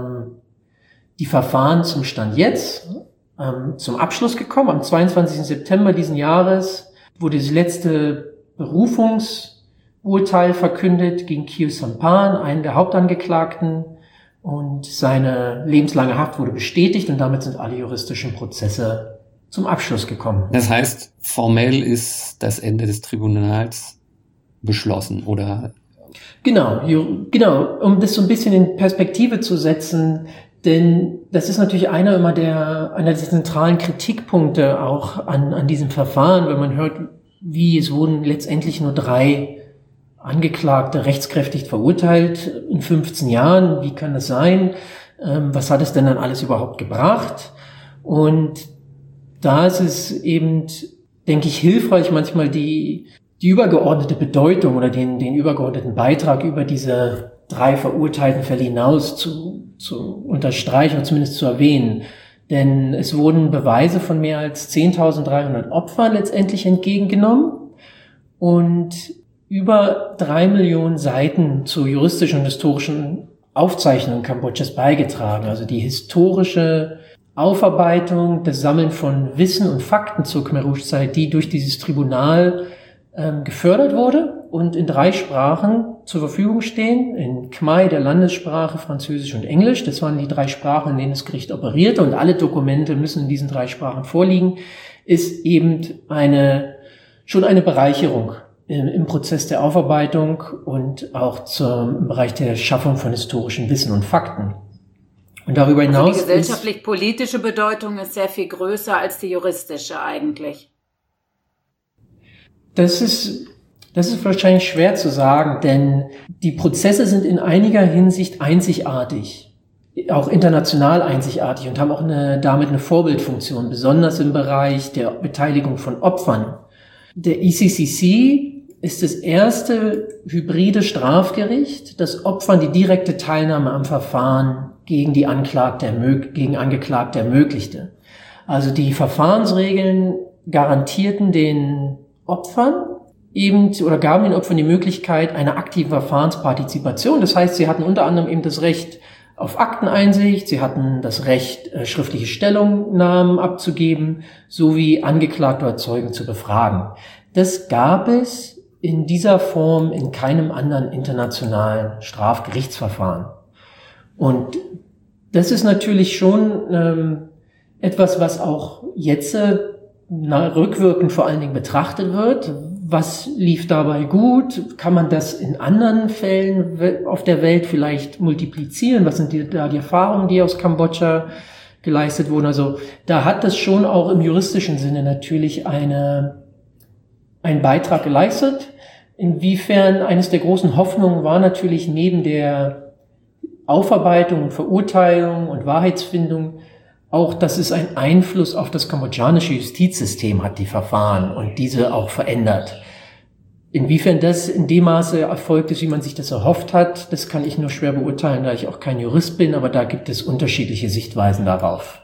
die Verfahren zum Stand jetzt zum Abschluss gekommen. Am 22. September diesen Jahres wurde das letzte Berufungsurteil verkündet gegen Khieu Samphan, einen der Hauptangeklagten. Und seine lebenslange Haft wurde bestätigt und damit sind alle juristischen Prozesse zum Abschluss gekommen. Das heißt, formell ist das Ende des Tribunals beschlossen, oder? Genau, um das so ein bisschen in Perspektive zu setzen, denn das ist natürlich einer der zentralen Kritikpunkte auch an diesem Verfahren, wenn man hört, es wurden letztendlich nur 3 Angeklagte rechtskräftig verurteilt in 15 Jahren. Wie kann das sein? Was hat es denn dann alles überhaupt gebracht? Und da ist es eben, denke ich, hilfreich, manchmal die übergeordnete Bedeutung oder den übergeordneten Beitrag über diese 3 verurteilten Fälle hinaus zu unterstreichen und zumindest zu erwähnen. Denn es wurden Beweise von mehr als 10.300 Opfern letztendlich entgegengenommen und über 3 Millionen Seiten zu juristischen und historischen Aufzeichnungen Kambodschas beigetragen. Also die historische Aufarbeitung, das Sammeln von Wissen und Fakten zur Khmer Rouge-Zeit, die durch dieses Tribunal gefördert wurde und in 3 Sprachen zur Verfügung stehen. In Khmer, der Landessprache, Französisch und Englisch. Das waren die 3 Sprachen, in denen das Gericht operierte und alle Dokumente müssen in diesen 3 Sprachen vorliegen, ist eben schon eine Bereicherung im Prozess der Aufarbeitung und auch im Bereich der Schaffung von historischen Wissen und Fakten. Und darüber hinaus die gesellschaftlich-politische Bedeutung ist sehr viel größer als die juristische eigentlich. Das ist wahrscheinlich schwer zu sagen, denn die Prozesse sind in einiger Hinsicht einzigartig, auch international einzigartig und haben auch damit eine Vorbildfunktion, besonders im Bereich der Beteiligung von Opfern. Der ICCC ist das erste hybride Strafgericht, das Opfern die direkte Teilnahme am Verfahren gegen Angeklagte ermöglichte. Also die Verfahrensregeln garantierten den Opfern gaben den Opfern die Möglichkeit einer aktiven Verfahrenspartizipation. Das heißt, sie hatten unter anderem eben das Recht auf Akteneinsicht, sie hatten das Recht, schriftliche Stellungnahmen abzugeben, sowie Angeklagte oder Zeugen zu befragen. Das gab es in dieser Form in keinem anderen internationalen Strafgerichtsverfahren. Und das ist natürlich schon etwas, was auch jetzt rückwirkend vor allen Dingen betrachtet wird. Was lief dabei gut? Kann man das in anderen Fällen auf der Welt vielleicht multiplizieren? Was sind die Erfahrungen, die aus Kambodscha geleistet wurden? Also da hat das schon auch im juristischen Sinne natürlich einen Beitrag geleistet. Inwiefern eines der großen Hoffnungen war natürlich neben der Aufarbeitung und Verurteilung und Wahrheitsfindung auch, dass es einen Einfluss auf das kambodschanische Justizsystem hat, die Verfahren, und diese auch verändert. Inwiefern das in dem Maße erfolgt ist, wie man sich das erhofft hat, das kann ich nur schwer beurteilen, da ich auch kein Jurist bin, aber da gibt es unterschiedliche Sichtweisen darauf.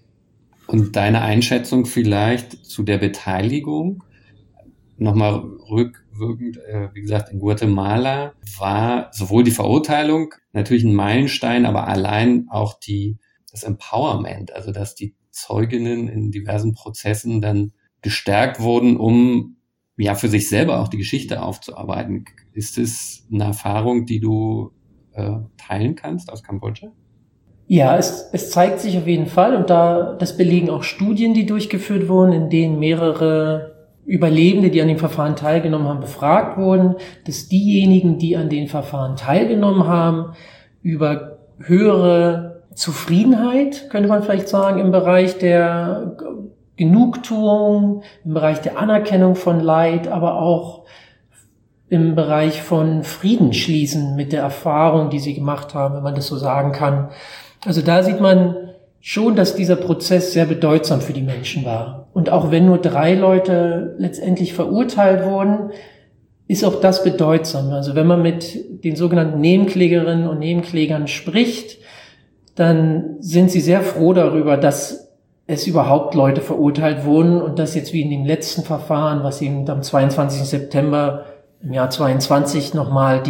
Und deine Einschätzung vielleicht zu der Beteiligung? Nochmal rückwirkend, wie gesagt, in Guatemala war sowohl die Verurteilung natürlich ein Meilenstein, aber allein auch das Empowerment, also dass die Zeuginnen in diversen Prozessen dann gestärkt wurden, um ja für sich selber auch die Geschichte aufzuarbeiten. Ist es eine Erfahrung, die du teilen kannst aus Kambodscha? Ja, es zeigt sich auf jeden Fall, und das belegen auch Studien, die durchgeführt wurden, in denen mehrere Überlebende, die an dem Verfahren teilgenommen haben, befragt wurden, dass diejenigen, die an den Verfahren teilgenommen haben, über höhere Zufriedenheit, könnte man vielleicht sagen, im Bereich der Genugtuung, im Bereich der Anerkennung von Leid, aber auch im Bereich von Frieden schließen mit der Erfahrung, die sie gemacht haben, wenn man das so sagen kann. Also da sieht man schon, dass dieser Prozess sehr bedeutsam für die Menschen war. Und auch wenn nur 3 Leute letztendlich verurteilt wurden, ist auch das bedeutsam. Also wenn man mit den sogenannten Nebenklägerinnen und Nebenklägern spricht, dann sind sie sehr froh darüber, dass es überhaupt Leute verurteilt wurden und dass jetzt wie in dem letzten Verfahren, was eben am 22. September im Jahr 22 nochmal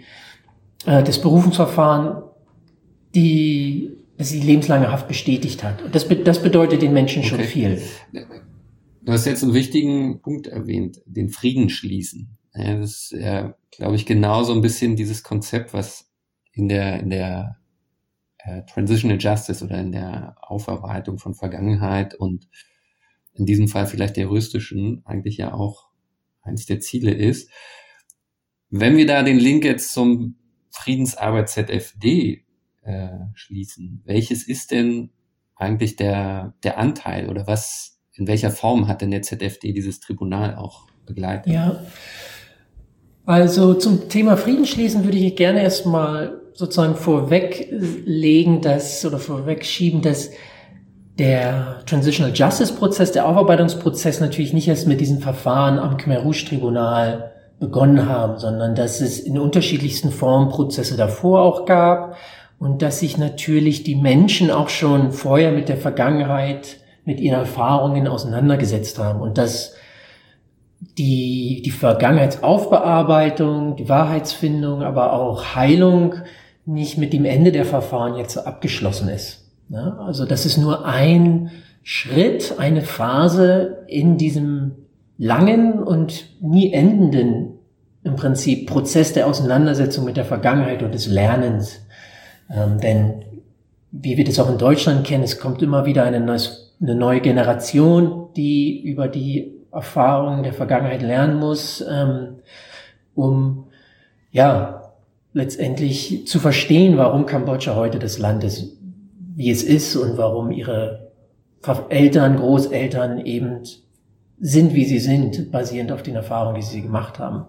das Berufungsverfahren, dass sie lebenslange Haft bestätigt hat. Und das bedeutet den Menschen schon viel. Du hast jetzt einen wichtigen Punkt erwähnt, den Frieden schließen. Ja, das ist ja, glaube ich, genau so ein bisschen dieses Konzept, was in der Transitional Justice oder in der Aufarbeitung von Vergangenheit und in diesem Fall vielleicht der juristischen eigentlich ja auch eins der Ziele ist. Wenn wir da den Link jetzt zum Friedensarbeit ZFD schließen, welches ist denn eigentlich der Anteil oder in welcher Form hat denn der ZFD dieses Tribunal auch begleitet? Ja, also zum Thema Frieden schließen würde ich gerne erstmal sozusagen vorwegschieben, dass der Transitional Justice Prozess, der Aufarbeitungsprozess natürlich nicht erst mit diesem Verfahren am Khmer Rouge Tribunal begonnen haben, sondern dass es in unterschiedlichsten Formen Prozesse davor auch gab und dass sich natürlich die Menschen auch schon vorher mit der Vergangenheit, mit ihren Erfahrungen auseinandergesetzt haben und dass die Vergangenheitsaufbearbeitung, die Wahrheitsfindung, aber auch Heilung nicht mit dem Ende der Verfahren jetzt abgeschlossen ist. Ja, also das ist nur ein Schritt, eine Phase in diesem langen und nie endenden im Prinzip Prozess der Auseinandersetzung mit der Vergangenheit und des Lernens. Denn wie wir das auch in Deutschland kennen, es kommt immer wieder eine neue Generation, die über die Erfahrungen der Vergangenheit lernen muss, um letztendlich zu verstehen, warum Kambodscha heute das Land ist, wie es ist und warum ihre Eltern, Großeltern eben sind, wie sie sind, basierend auf den Erfahrungen, die sie gemacht haben.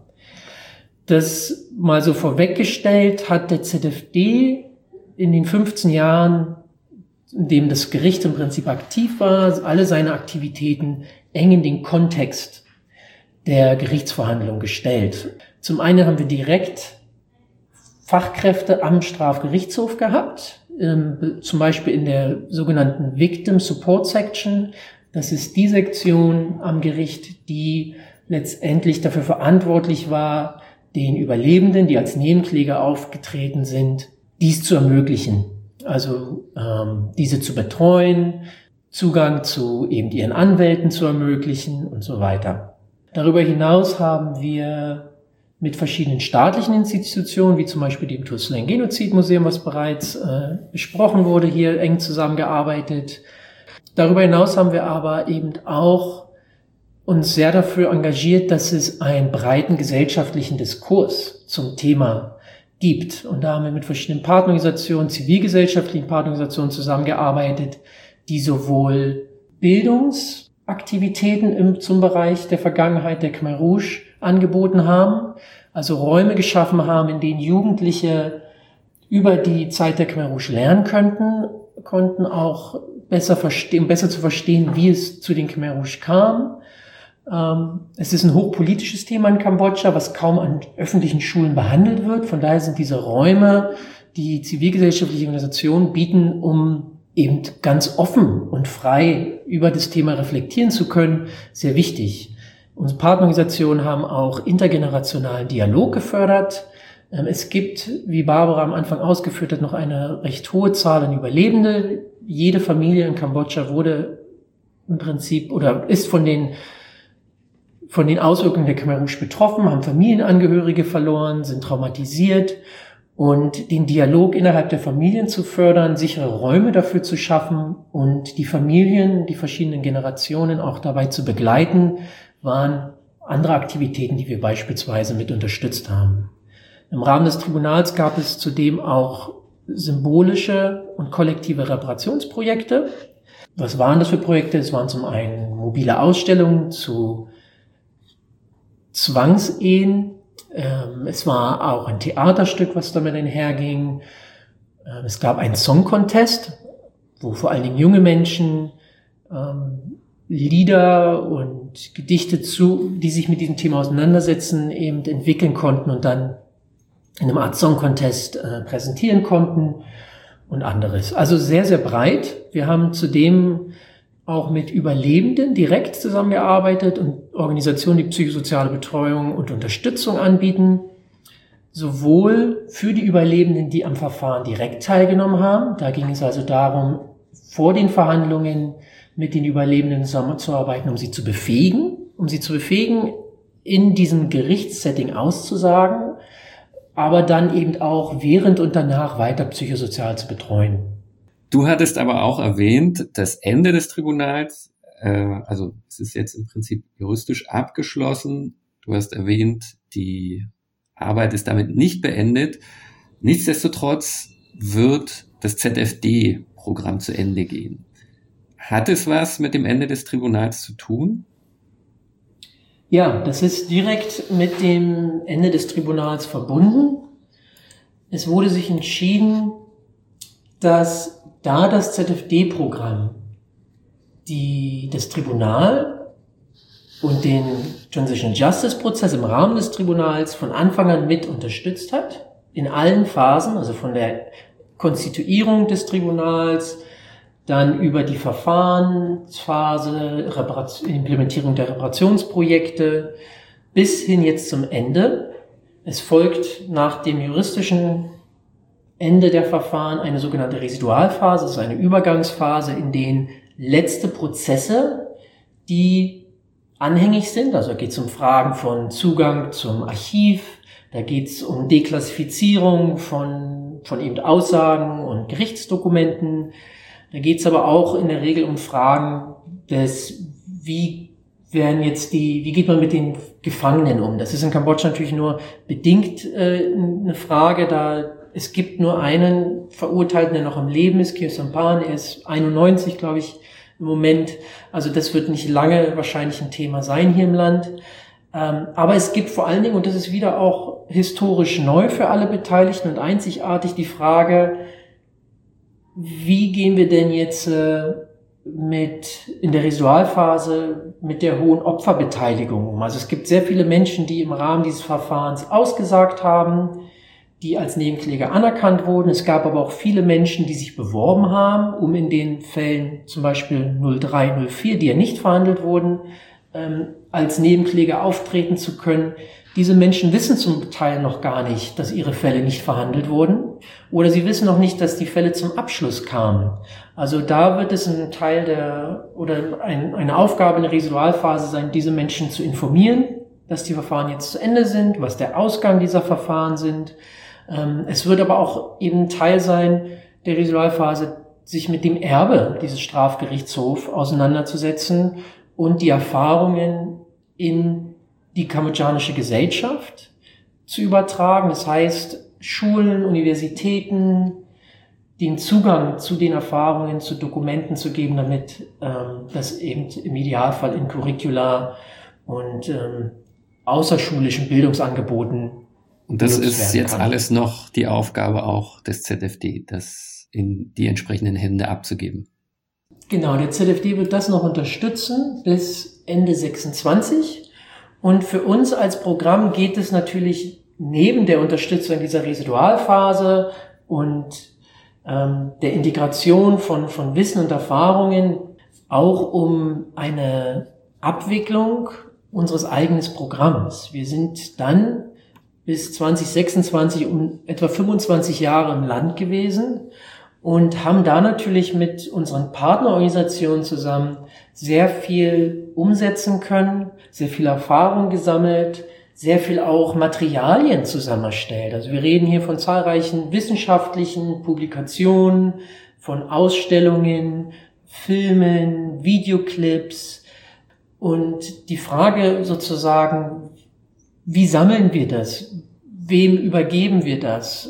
Das mal so vorweggestellt hat der ZFD in den 15 Jahren, in dem das Gericht im Prinzip aktiv war, alle seine Aktivitäten eng in den Kontext der Gerichtsverhandlung gestellt. Zum einen haben wir direkt Fachkräfte am Strafgerichtshof gehabt, zum Beispiel in der sogenannten Victim Support Section. Das ist die Sektion am Gericht, die letztendlich dafür verantwortlich war, den Überlebenden, die als Nebenkläger aufgetreten sind, dies zu ermöglichen. Also diese zu betreuen, Zugang zu eben ihren Anwälten zu ermöglichen und so weiter. Darüber hinaus haben wir mit verschiedenen staatlichen Institutionen, wie zum Beispiel dem Tuolsleng Genozidmuseum, was bereits besprochen wurde, hier eng zusammengearbeitet. Darüber hinaus haben wir aber eben auch uns sehr dafür engagiert, dass es einen breiten gesellschaftlichen Diskurs zum Thema gibt. Und da haben wir mit verschiedenen Partnerorganisationen, zivilgesellschaftlichen Partnerorganisationen zusammengearbeitet, die sowohl Bildungsaktivitäten zum Bereich der Vergangenheit der Khmer Rouge angeboten haben, also Räume geschaffen haben, in denen Jugendliche über die Zeit der Khmer Rouge lernen konnten auch besser zu verstehen, wie es zu den Khmer Rouge kam. Es ist ein hochpolitisches Thema in Kambodscha, was kaum an öffentlichen Schulen behandelt wird. Von daher sind diese Räume, die zivilgesellschaftliche Organisationen bieten, um eben ganz offen und frei über das Thema reflektieren zu können, sehr wichtig. Unsere Partnerorganisationen haben auch intergenerationalen Dialog gefördert. Es gibt, wie Barbara am Anfang ausgeführt hat, noch eine recht hohe Zahl an Überlebende. Jede Familie in Kambodscha wurde im Prinzip oder ist von den Auswirkungen der Khmer Rouge betroffen, haben Familienangehörige verloren, sind traumatisiert. Und den Dialog innerhalb der Familien zu fördern, sichere Räume dafür zu schaffen und die Familien, die verschiedenen Generationen auch dabei zu begleiten, waren andere Aktivitäten, die wir beispielsweise mit unterstützt haben. Im Rahmen des Tribunals gab es zudem auch symbolische und kollektive Reparationsprojekte. Was waren das für Projekte? Es waren zum einen mobile Ausstellungen zu Zwangsehen Es war auch ein Theaterstück, was damit einherging. Es gab einen Song-Contest, wo vor allen Dingen junge Menschen Lieder und Gedichte die sich mit diesem Thema auseinandersetzen, eben entwickeln konnten und dann in einem Art Song-Contest präsentieren konnten und anderes. Also sehr, sehr breit. Wir haben zudem auch mit Überlebenden direkt zusammengearbeitet und Organisationen, die psychosoziale Betreuung und Unterstützung anbieten, sowohl für die Überlebenden, die am Verfahren direkt teilgenommen haben. Da ging es also darum, vor den Verhandlungen mit den Überlebenden zusammenzuarbeiten, um sie zu befähigen, in diesem Gerichtssetting auszusagen, aber dann eben auch während und danach weiter psychosozial zu betreuen. Du hattest aber auch erwähnt, das Ende des Tribunals, also es ist jetzt im Prinzip juristisch abgeschlossen. Du hast erwähnt, die Arbeit ist damit nicht beendet. Nichtsdestotrotz wird das ZFD-Programm zu Ende gehen. Hat es was mit dem Ende des Tribunals zu tun? Ja, das ist direkt mit dem Ende des Tribunals verbunden. Es wurde sich entschieden, dass da das ZFD-Programm das Tribunal und den Transitional Justice Prozess im Rahmen des Tribunals von Anfang an mit unterstützt hat, in allen Phasen, also von der Konstituierung des Tribunals, dann über die Verfahrensphase, Implementierung der Reparationsprojekte bis hin jetzt zum Ende. Es folgt nach dem juristischen Ende der Verfahren eine sogenannte Residualphase, das ist eine Übergangsphase, in denen letzte Prozesse, die anhängig sind, also da geht es um Fragen von Zugang zum Archiv, da geht es um Deklassifizierung von eben Aussagen und Gerichtsdokumenten, da geht es aber auch in der Regel um Fragen wie geht man mit den Gefangenen um? Das ist in Kambodscha natürlich nur bedingt eine Frage, da es gibt nur einen Verurteilten, der noch am Leben ist, Khieu Samphan, er ist 91, glaube ich, im Moment. Also das wird nicht lange wahrscheinlich ein Thema sein hier im Land. Aber es gibt vor allen Dingen, und das ist wieder auch historisch neu für alle Beteiligten und einzigartig, die Frage, wie gehen wir denn jetzt in der Residualphase mit der hohen Opferbeteiligung um? Also es gibt sehr viele Menschen, die im Rahmen dieses Verfahrens ausgesagt haben, die als Nebenkläger anerkannt wurden. Es gab aber auch viele Menschen, die sich beworben haben, um in den Fällen zum Beispiel 03, 04, die ja nicht verhandelt wurden, als Nebenkläger auftreten zu können. Diese Menschen wissen zum Teil noch gar nicht, dass ihre Fälle nicht verhandelt wurden, oder sie wissen noch nicht, dass die Fälle zum Abschluss kamen. Also da wird es ein Teil eine Aufgabe in der Residualphase sein, diese Menschen zu informieren, dass die Verfahren jetzt zu Ende sind, was der Ausgang dieser Verfahren sind. Es wird aber auch eben Teil sein der Residualphase, sich mit dem Erbe dieses Strafgerichtshofs auseinanderzusetzen und die Erfahrungen in die kambodschanische Gesellschaft zu übertragen. Das heißt, Schulen, Universitäten, den Zugang zu den Erfahrungen, zu Dokumenten zu geben, damit das eben im Idealfall in Curricula und außerschulischen Bildungsangeboten. Und das ist jetzt alles noch die Aufgabe auch des ZFD, das in die entsprechenden Hände abzugeben. Genau, der ZFD wird das noch unterstützen bis Ende 26. Und für uns als Programm geht es natürlich neben der Unterstützung dieser Residualphase und der Integration von Wissen und Erfahrungen auch um eine Abwicklung unseres eigenen Programms. Wir sind dann bis 2026 um etwa 25 Jahre im Land gewesen und haben da natürlich mit unseren Partnerorganisationen zusammen sehr viel umsetzen können, sehr viel Erfahrung gesammelt, sehr viel auch Materialien zusammen erstellt. Also wir reden hier von zahlreichen wissenschaftlichen Publikationen, von Ausstellungen, Filmen, Videoclips und die Frage sozusagen, wie sammeln wir das? Wem übergeben wir das?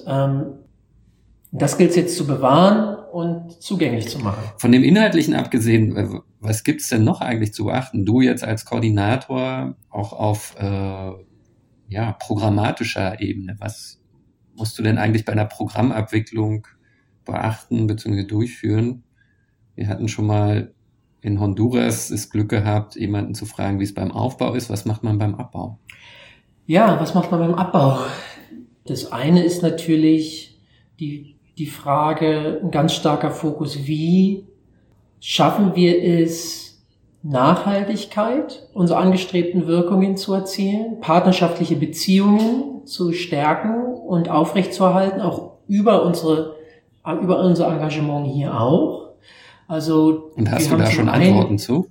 Das gilt es jetzt zu bewahren und zugänglich zu machen. Von dem Inhaltlichen abgesehen, was gibt's denn noch eigentlich zu beachten? Du jetzt als Koordinator auch auf programmatischer Ebene? Was musst du denn eigentlich bei einer Programmabwicklung beachten bzw. durchführen? Wir hatten schon mal in Honduras das Glück gehabt, jemanden zu fragen, wie es beim Aufbau ist. Was macht man beim Abbau? Ja, was macht man beim Abbau? Das eine ist natürlich die Frage, ein ganz starker Fokus, wie schaffen wir es, Nachhaltigkeit, unsere angestrebten Wirkungen zu erzielen, partnerschaftliche Beziehungen zu stärken und aufrechtzuerhalten, auch über unser Engagement hier auch. Also, und hast du da schon Antworten zu?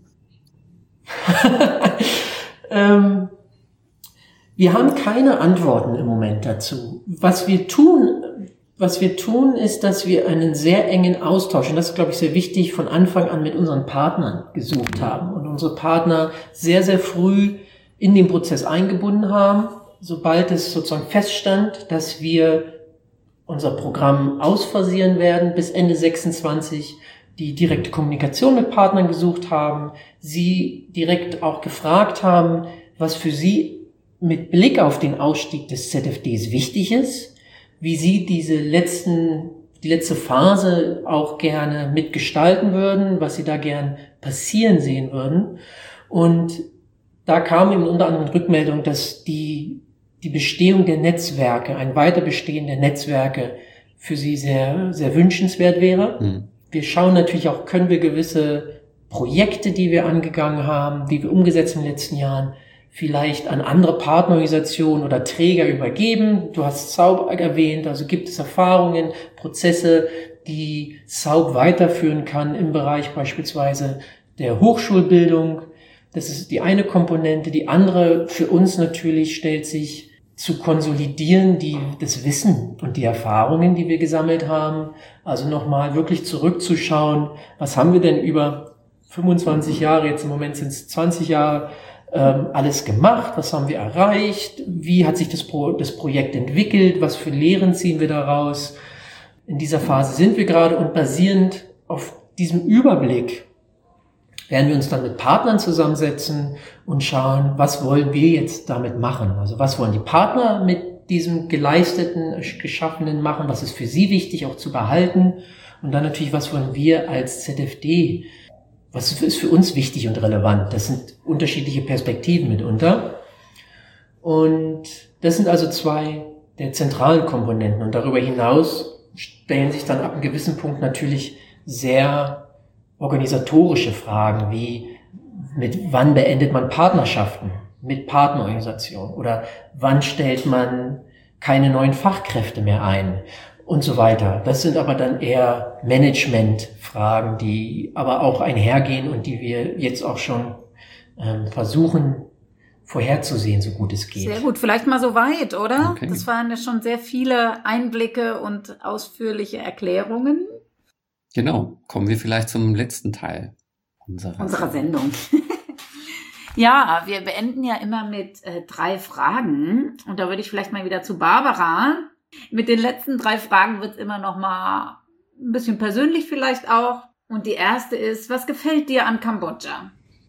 Wir haben keine Antworten im Moment dazu. Was wir tun, ist, dass wir einen sehr engen Austausch, und das ist, glaube ich, sehr wichtig, von Anfang an mit unseren Partnern gesucht haben und unsere Partner sehr, sehr früh in den Prozess eingebunden haben, sobald es sozusagen feststand, dass wir unser Programm ausphasieren werden bis Ende 26, die direkte Kommunikation mit Partnern gesucht haben, sie direkt auch gefragt haben, was für sie mit Blick auf den Ausstieg des ZFDs wichtig ist, wie sie die letzte Phase auch gerne mitgestalten würden, was sie da gern passieren sehen würden. Und da kam eben unter anderem Rückmeldung, dass die Bestehung der Netzwerke, ein Weiterbestehen der Netzwerke für sie sehr, sehr wünschenswert wäre. Mhm. Wir schauen natürlich auch, können wir gewisse Projekte, die wir angegangen haben, die wir umgesetzt in den letzten Jahren, vielleicht an andere Partnerorganisationen oder Träger übergeben. Du hast SAUB erwähnt, also gibt es Erfahrungen, Prozesse, die SAUB weiterführen kann im Bereich beispielsweise der Hochschulbildung. Das ist die eine Komponente. Die andere für uns natürlich stellt sich zu konsolidieren, das Wissen und die Erfahrungen, die wir gesammelt haben. Also nochmal wirklich zurückzuschauen, was haben wir denn über 25 Jahre, jetzt im Moment sind es 20 Jahre, alles gemacht, was haben wir erreicht, wie hat sich das Projekt entwickelt, was für Lehren ziehen wir daraus. In dieser Phase sind wir gerade und basierend auf diesem Überblick werden wir uns dann mit Partnern zusammensetzen und schauen, was wollen wir jetzt damit machen. Also was wollen die Partner mit diesem geleisteten, geschaffenen machen, was ist für sie wichtig auch zu behalten und dann natürlich, was wollen wir als ZFD, was ist für uns wichtig und relevant. Das sind unterschiedliche Perspektiven mitunter und das sind also zwei der zentralen Komponenten und darüber hinaus stellen sich dann ab einem gewissen Punkt natürlich sehr organisatorische Fragen wie wann beendet man Partnerschaften mit Partnerorganisationen oder wann stellt man keine neuen Fachkräfte mehr ein und so weiter. Das sind aber dann eher Managementfragen, die aber auch einhergehen und die wir jetzt auch schon versuchen vorherzusehen, so gut es geht. Sehr gut, vielleicht mal so weit, oder? Okay. Das waren ja schon sehr viele Einblicke und ausführliche Erklärungen. Genau, kommen wir vielleicht zum letzten Teil unserer Sendung. Ja, wir beenden ja immer mit 3 Fragen und da würde ich vielleicht mal wieder zu Barbara. Mit den letzten 3 Fragen wird es immer noch mal ein bisschen persönlich vielleicht auch. Und die erste ist, was gefällt dir an Kambodscha?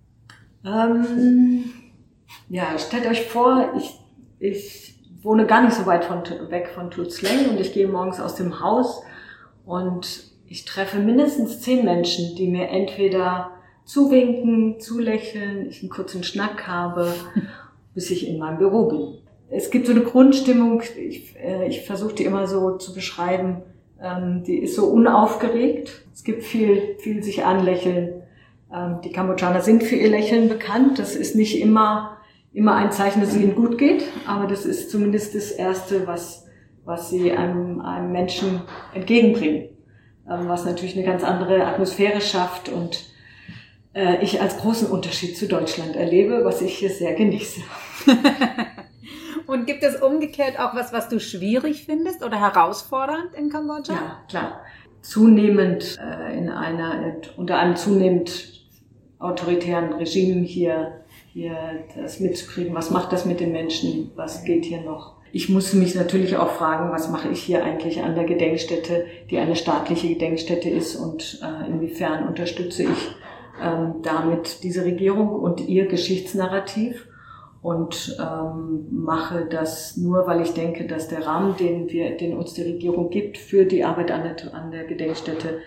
Ja, stellt euch vor, ich wohne gar nicht so weit weg von Tuol Sleng und ich gehe morgens aus dem Haus und ich treffe mindestens 10 Menschen, die mir entweder zuwinken, zulächeln, ich einen kurzen Schnack habe, bis ich in meinem Büro bin. Es gibt so eine Grundstimmung, ich versuche die immer so zu beschreiben, die ist so unaufgeregt. Es gibt viel sich anlächeln. Die Kambodschaner sind für ihr Lächeln bekannt. Das ist nicht immer ein Zeichen, dass es ihnen gut geht, aber das ist zumindest das Erste, was sie einem Menschen entgegenbringen. Was natürlich eine ganz andere Atmosphäre schafft und ich als großen Unterschied zu Deutschland erlebe, was ich hier sehr genieße. Und gibt es umgekehrt auch was du schwierig findest oder herausfordernd in Kambodscha? Ja, klar. Zunehmend unter einem zunehmend autoritären Regime hier das mitzukriegen. Was macht das mit den Menschen? Was geht hier noch? Ich muss mich natürlich auch fragen, was mache ich hier eigentlich an der Gedenkstätte, die eine staatliche Gedenkstätte ist und inwiefern unterstütze ich damit diese Regierung und ihr Geschichtsnarrativ. und mache das nur, weil ich denke, dass der Rahmen, den uns die Regierung gibt für die Arbeit an der Gedenkstätte,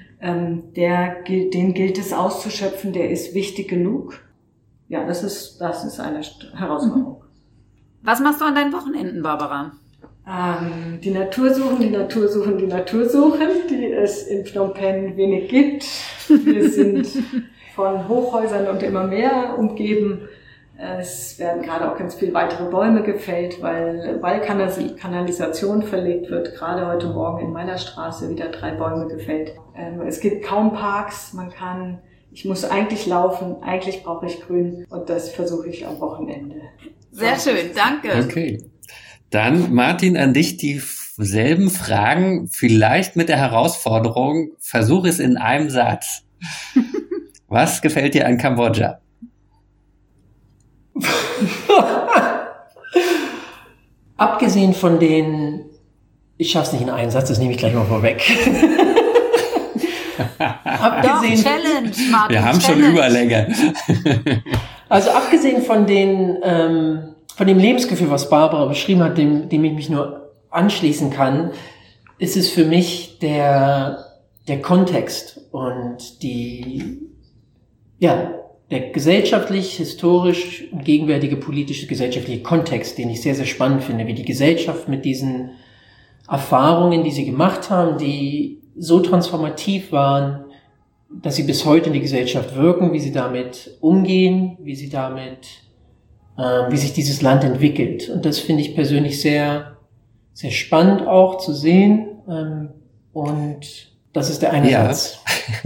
den gilt es auszuschöpfen, der ist wichtig genug. Ja, das ist eine Herausforderung. Was machst du an deinen Wochenenden, Barbara? Die Natur suchen, die es in Phnom Penh wenig gibt. Wir sind von Hochhäusern und immer mehr umgeben. Es werden gerade auch ganz viele weitere Bäume gefällt, weil Kanalisation verlegt wird. Gerade heute Morgen in meiner Straße wieder 3 Bäume gefällt. Es gibt kaum Parks. Ich muss eigentlich laufen, eigentlich brauche ich Grün und das versuche ich am Wochenende. Sehr schön, danke. Okay. Dann, Martin, an dich dieselben Fragen, vielleicht mit der Herausforderung, versuch es in einem Satz. Was gefällt dir an Kambodscha? Abgesehen von ich schaff's nicht in einen Satz, das nehme ich gleich mal vorweg. Challenge, Martin. Wir haben schon Überlänge. Also abgesehen von dem Lebensgefühl, was Barbara beschrieben hat, dem ich mich nur anschließen kann, ist es für mich der Kontext und der gesellschaftlich, historisch und gegenwärtige politische, gesellschaftliche Kontext, den ich sehr, sehr spannend finde, wie die Gesellschaft mit diesen Erfahrungen, die sie gemacht haben, die so transformativ waren, dass sie bis heute in die Gesellschaft wirken, wie sie damit umgehen, wie sich dieses Land entwickelt. Und das finde ich persönlich sehr, sehr spannend auch zu sehen. Und das ist der eine Satz.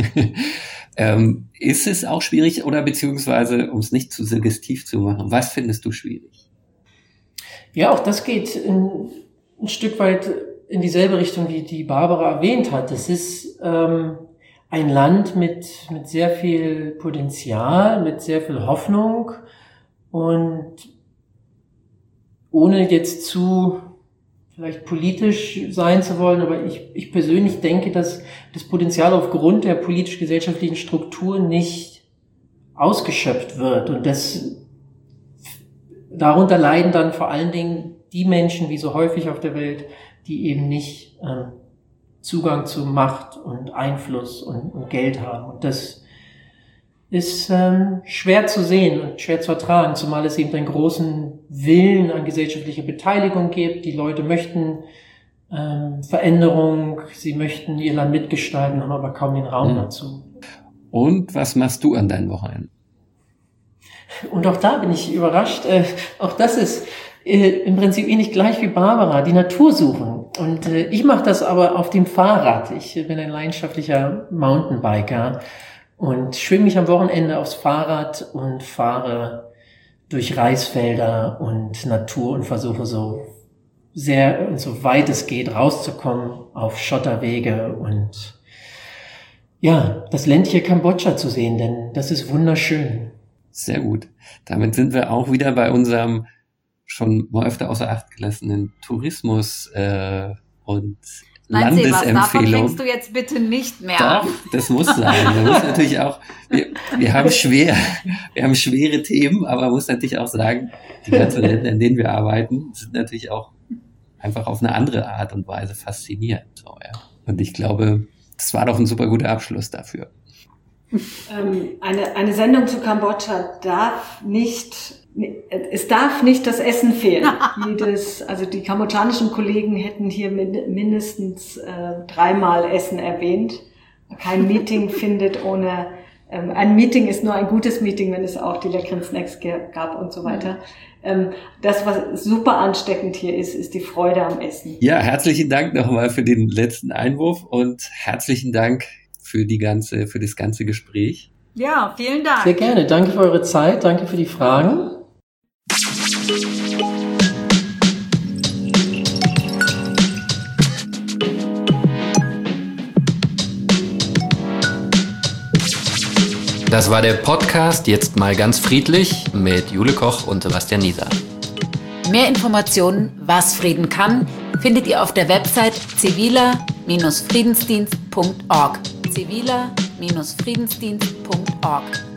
Ist es auch schwierig oder beziehungsweise, um es nicht zu suggestiv zu machen, was findest du schwierig? Ja, auch das geht ein Stück weit in dieselbe Richtung, wie die Barbara erwähnt hat. Es ist ein Land mit sehr viel Potenzial, mit sehr viel Hoffnung und ohne jetzt zu vielleicht politisch sein zu wollen, aber ich persönlich denke, dass das Potenzial aufgrund der politisch-gesellschaftlichen Struktur nicht ausgeschöpft wird und darunter leiden dann vor allen Dingen die Menschen, wie so häufig auf der Welt, die eben nicht Zugang zu Macht und Einfluss und Geld haben. Und das ist schwer zu sehen und schwer zu ertragen, zumal es eben einen großen Willen an gesellschaftlicher Beteiligung gibt. Die Leute möchten Veränderung, sie möchten ihr Land mitgestalten, haben aber kaum den Raum dazu. Und was machst du an deinen Wochenenden? Und auch da bin ich überrascht. Auch das ist im Prinzip ähnlich gleich wie Barbara, die Natur suchen. Und ich mache das aber auf dem Fahrrad. Ich bin ein leidenschaftlicher Mountainbiker und schwimme mich am Wochenende aufs Fahrrad und fahre durch Reisfelder und Natur und versuche so weit es geht rauszukommen auf Schotterwege und ja, das ländliche Kambodscha zu sehen, denn das ist wunderschön. Sehr gut. Damit sind wir auch wieder bei unserem schon mal öfter außer Acht gelassenen Tourismus und Nein, Landesempfehlung. Davon fängst du jetzt bitte nicht mehr an. Doch, das muss sein. Man muss natürlich auch, wir haben schwere Themen, aber man muss natürlich auch sagen, die ganzen Länder, in denen wir arbeiten, sind natürlich auch einfach auf eine andere Art und Weise faszinierend. So, ja. Und ich glaube, das war doch ein super guter Abschluss dafür. Eine Sendung zu Kambodscha darf nicht das Essen fehlen. Also die kambodschanischen Kollegen hätten hier mindestens 3-mal Essen erwähnt. Kein Meeting findet ohne, ein Meeting ist nur ein gutes Meeting, wenn es auch die leckeren Snacks gab und so weiter. Das, was super ansteckend hier ist die Freude am Essen. Ja, herzlichen Dank nochmal für den letzten Einwurf und herzlichen Dank für das ganze Gespräch. Ja, vielen Dank. Sehr gerne. Danke für eure Zeit. Danke für die Fragen. Das war der Podcast Jetzt mal ganz friedlich mit Jule Koch und Sebastian Nieser. Mehr Informationen, was Frieden kann, findet ihr auf der Website civiler-friedensdienst.org. civiler-friedensdienst.org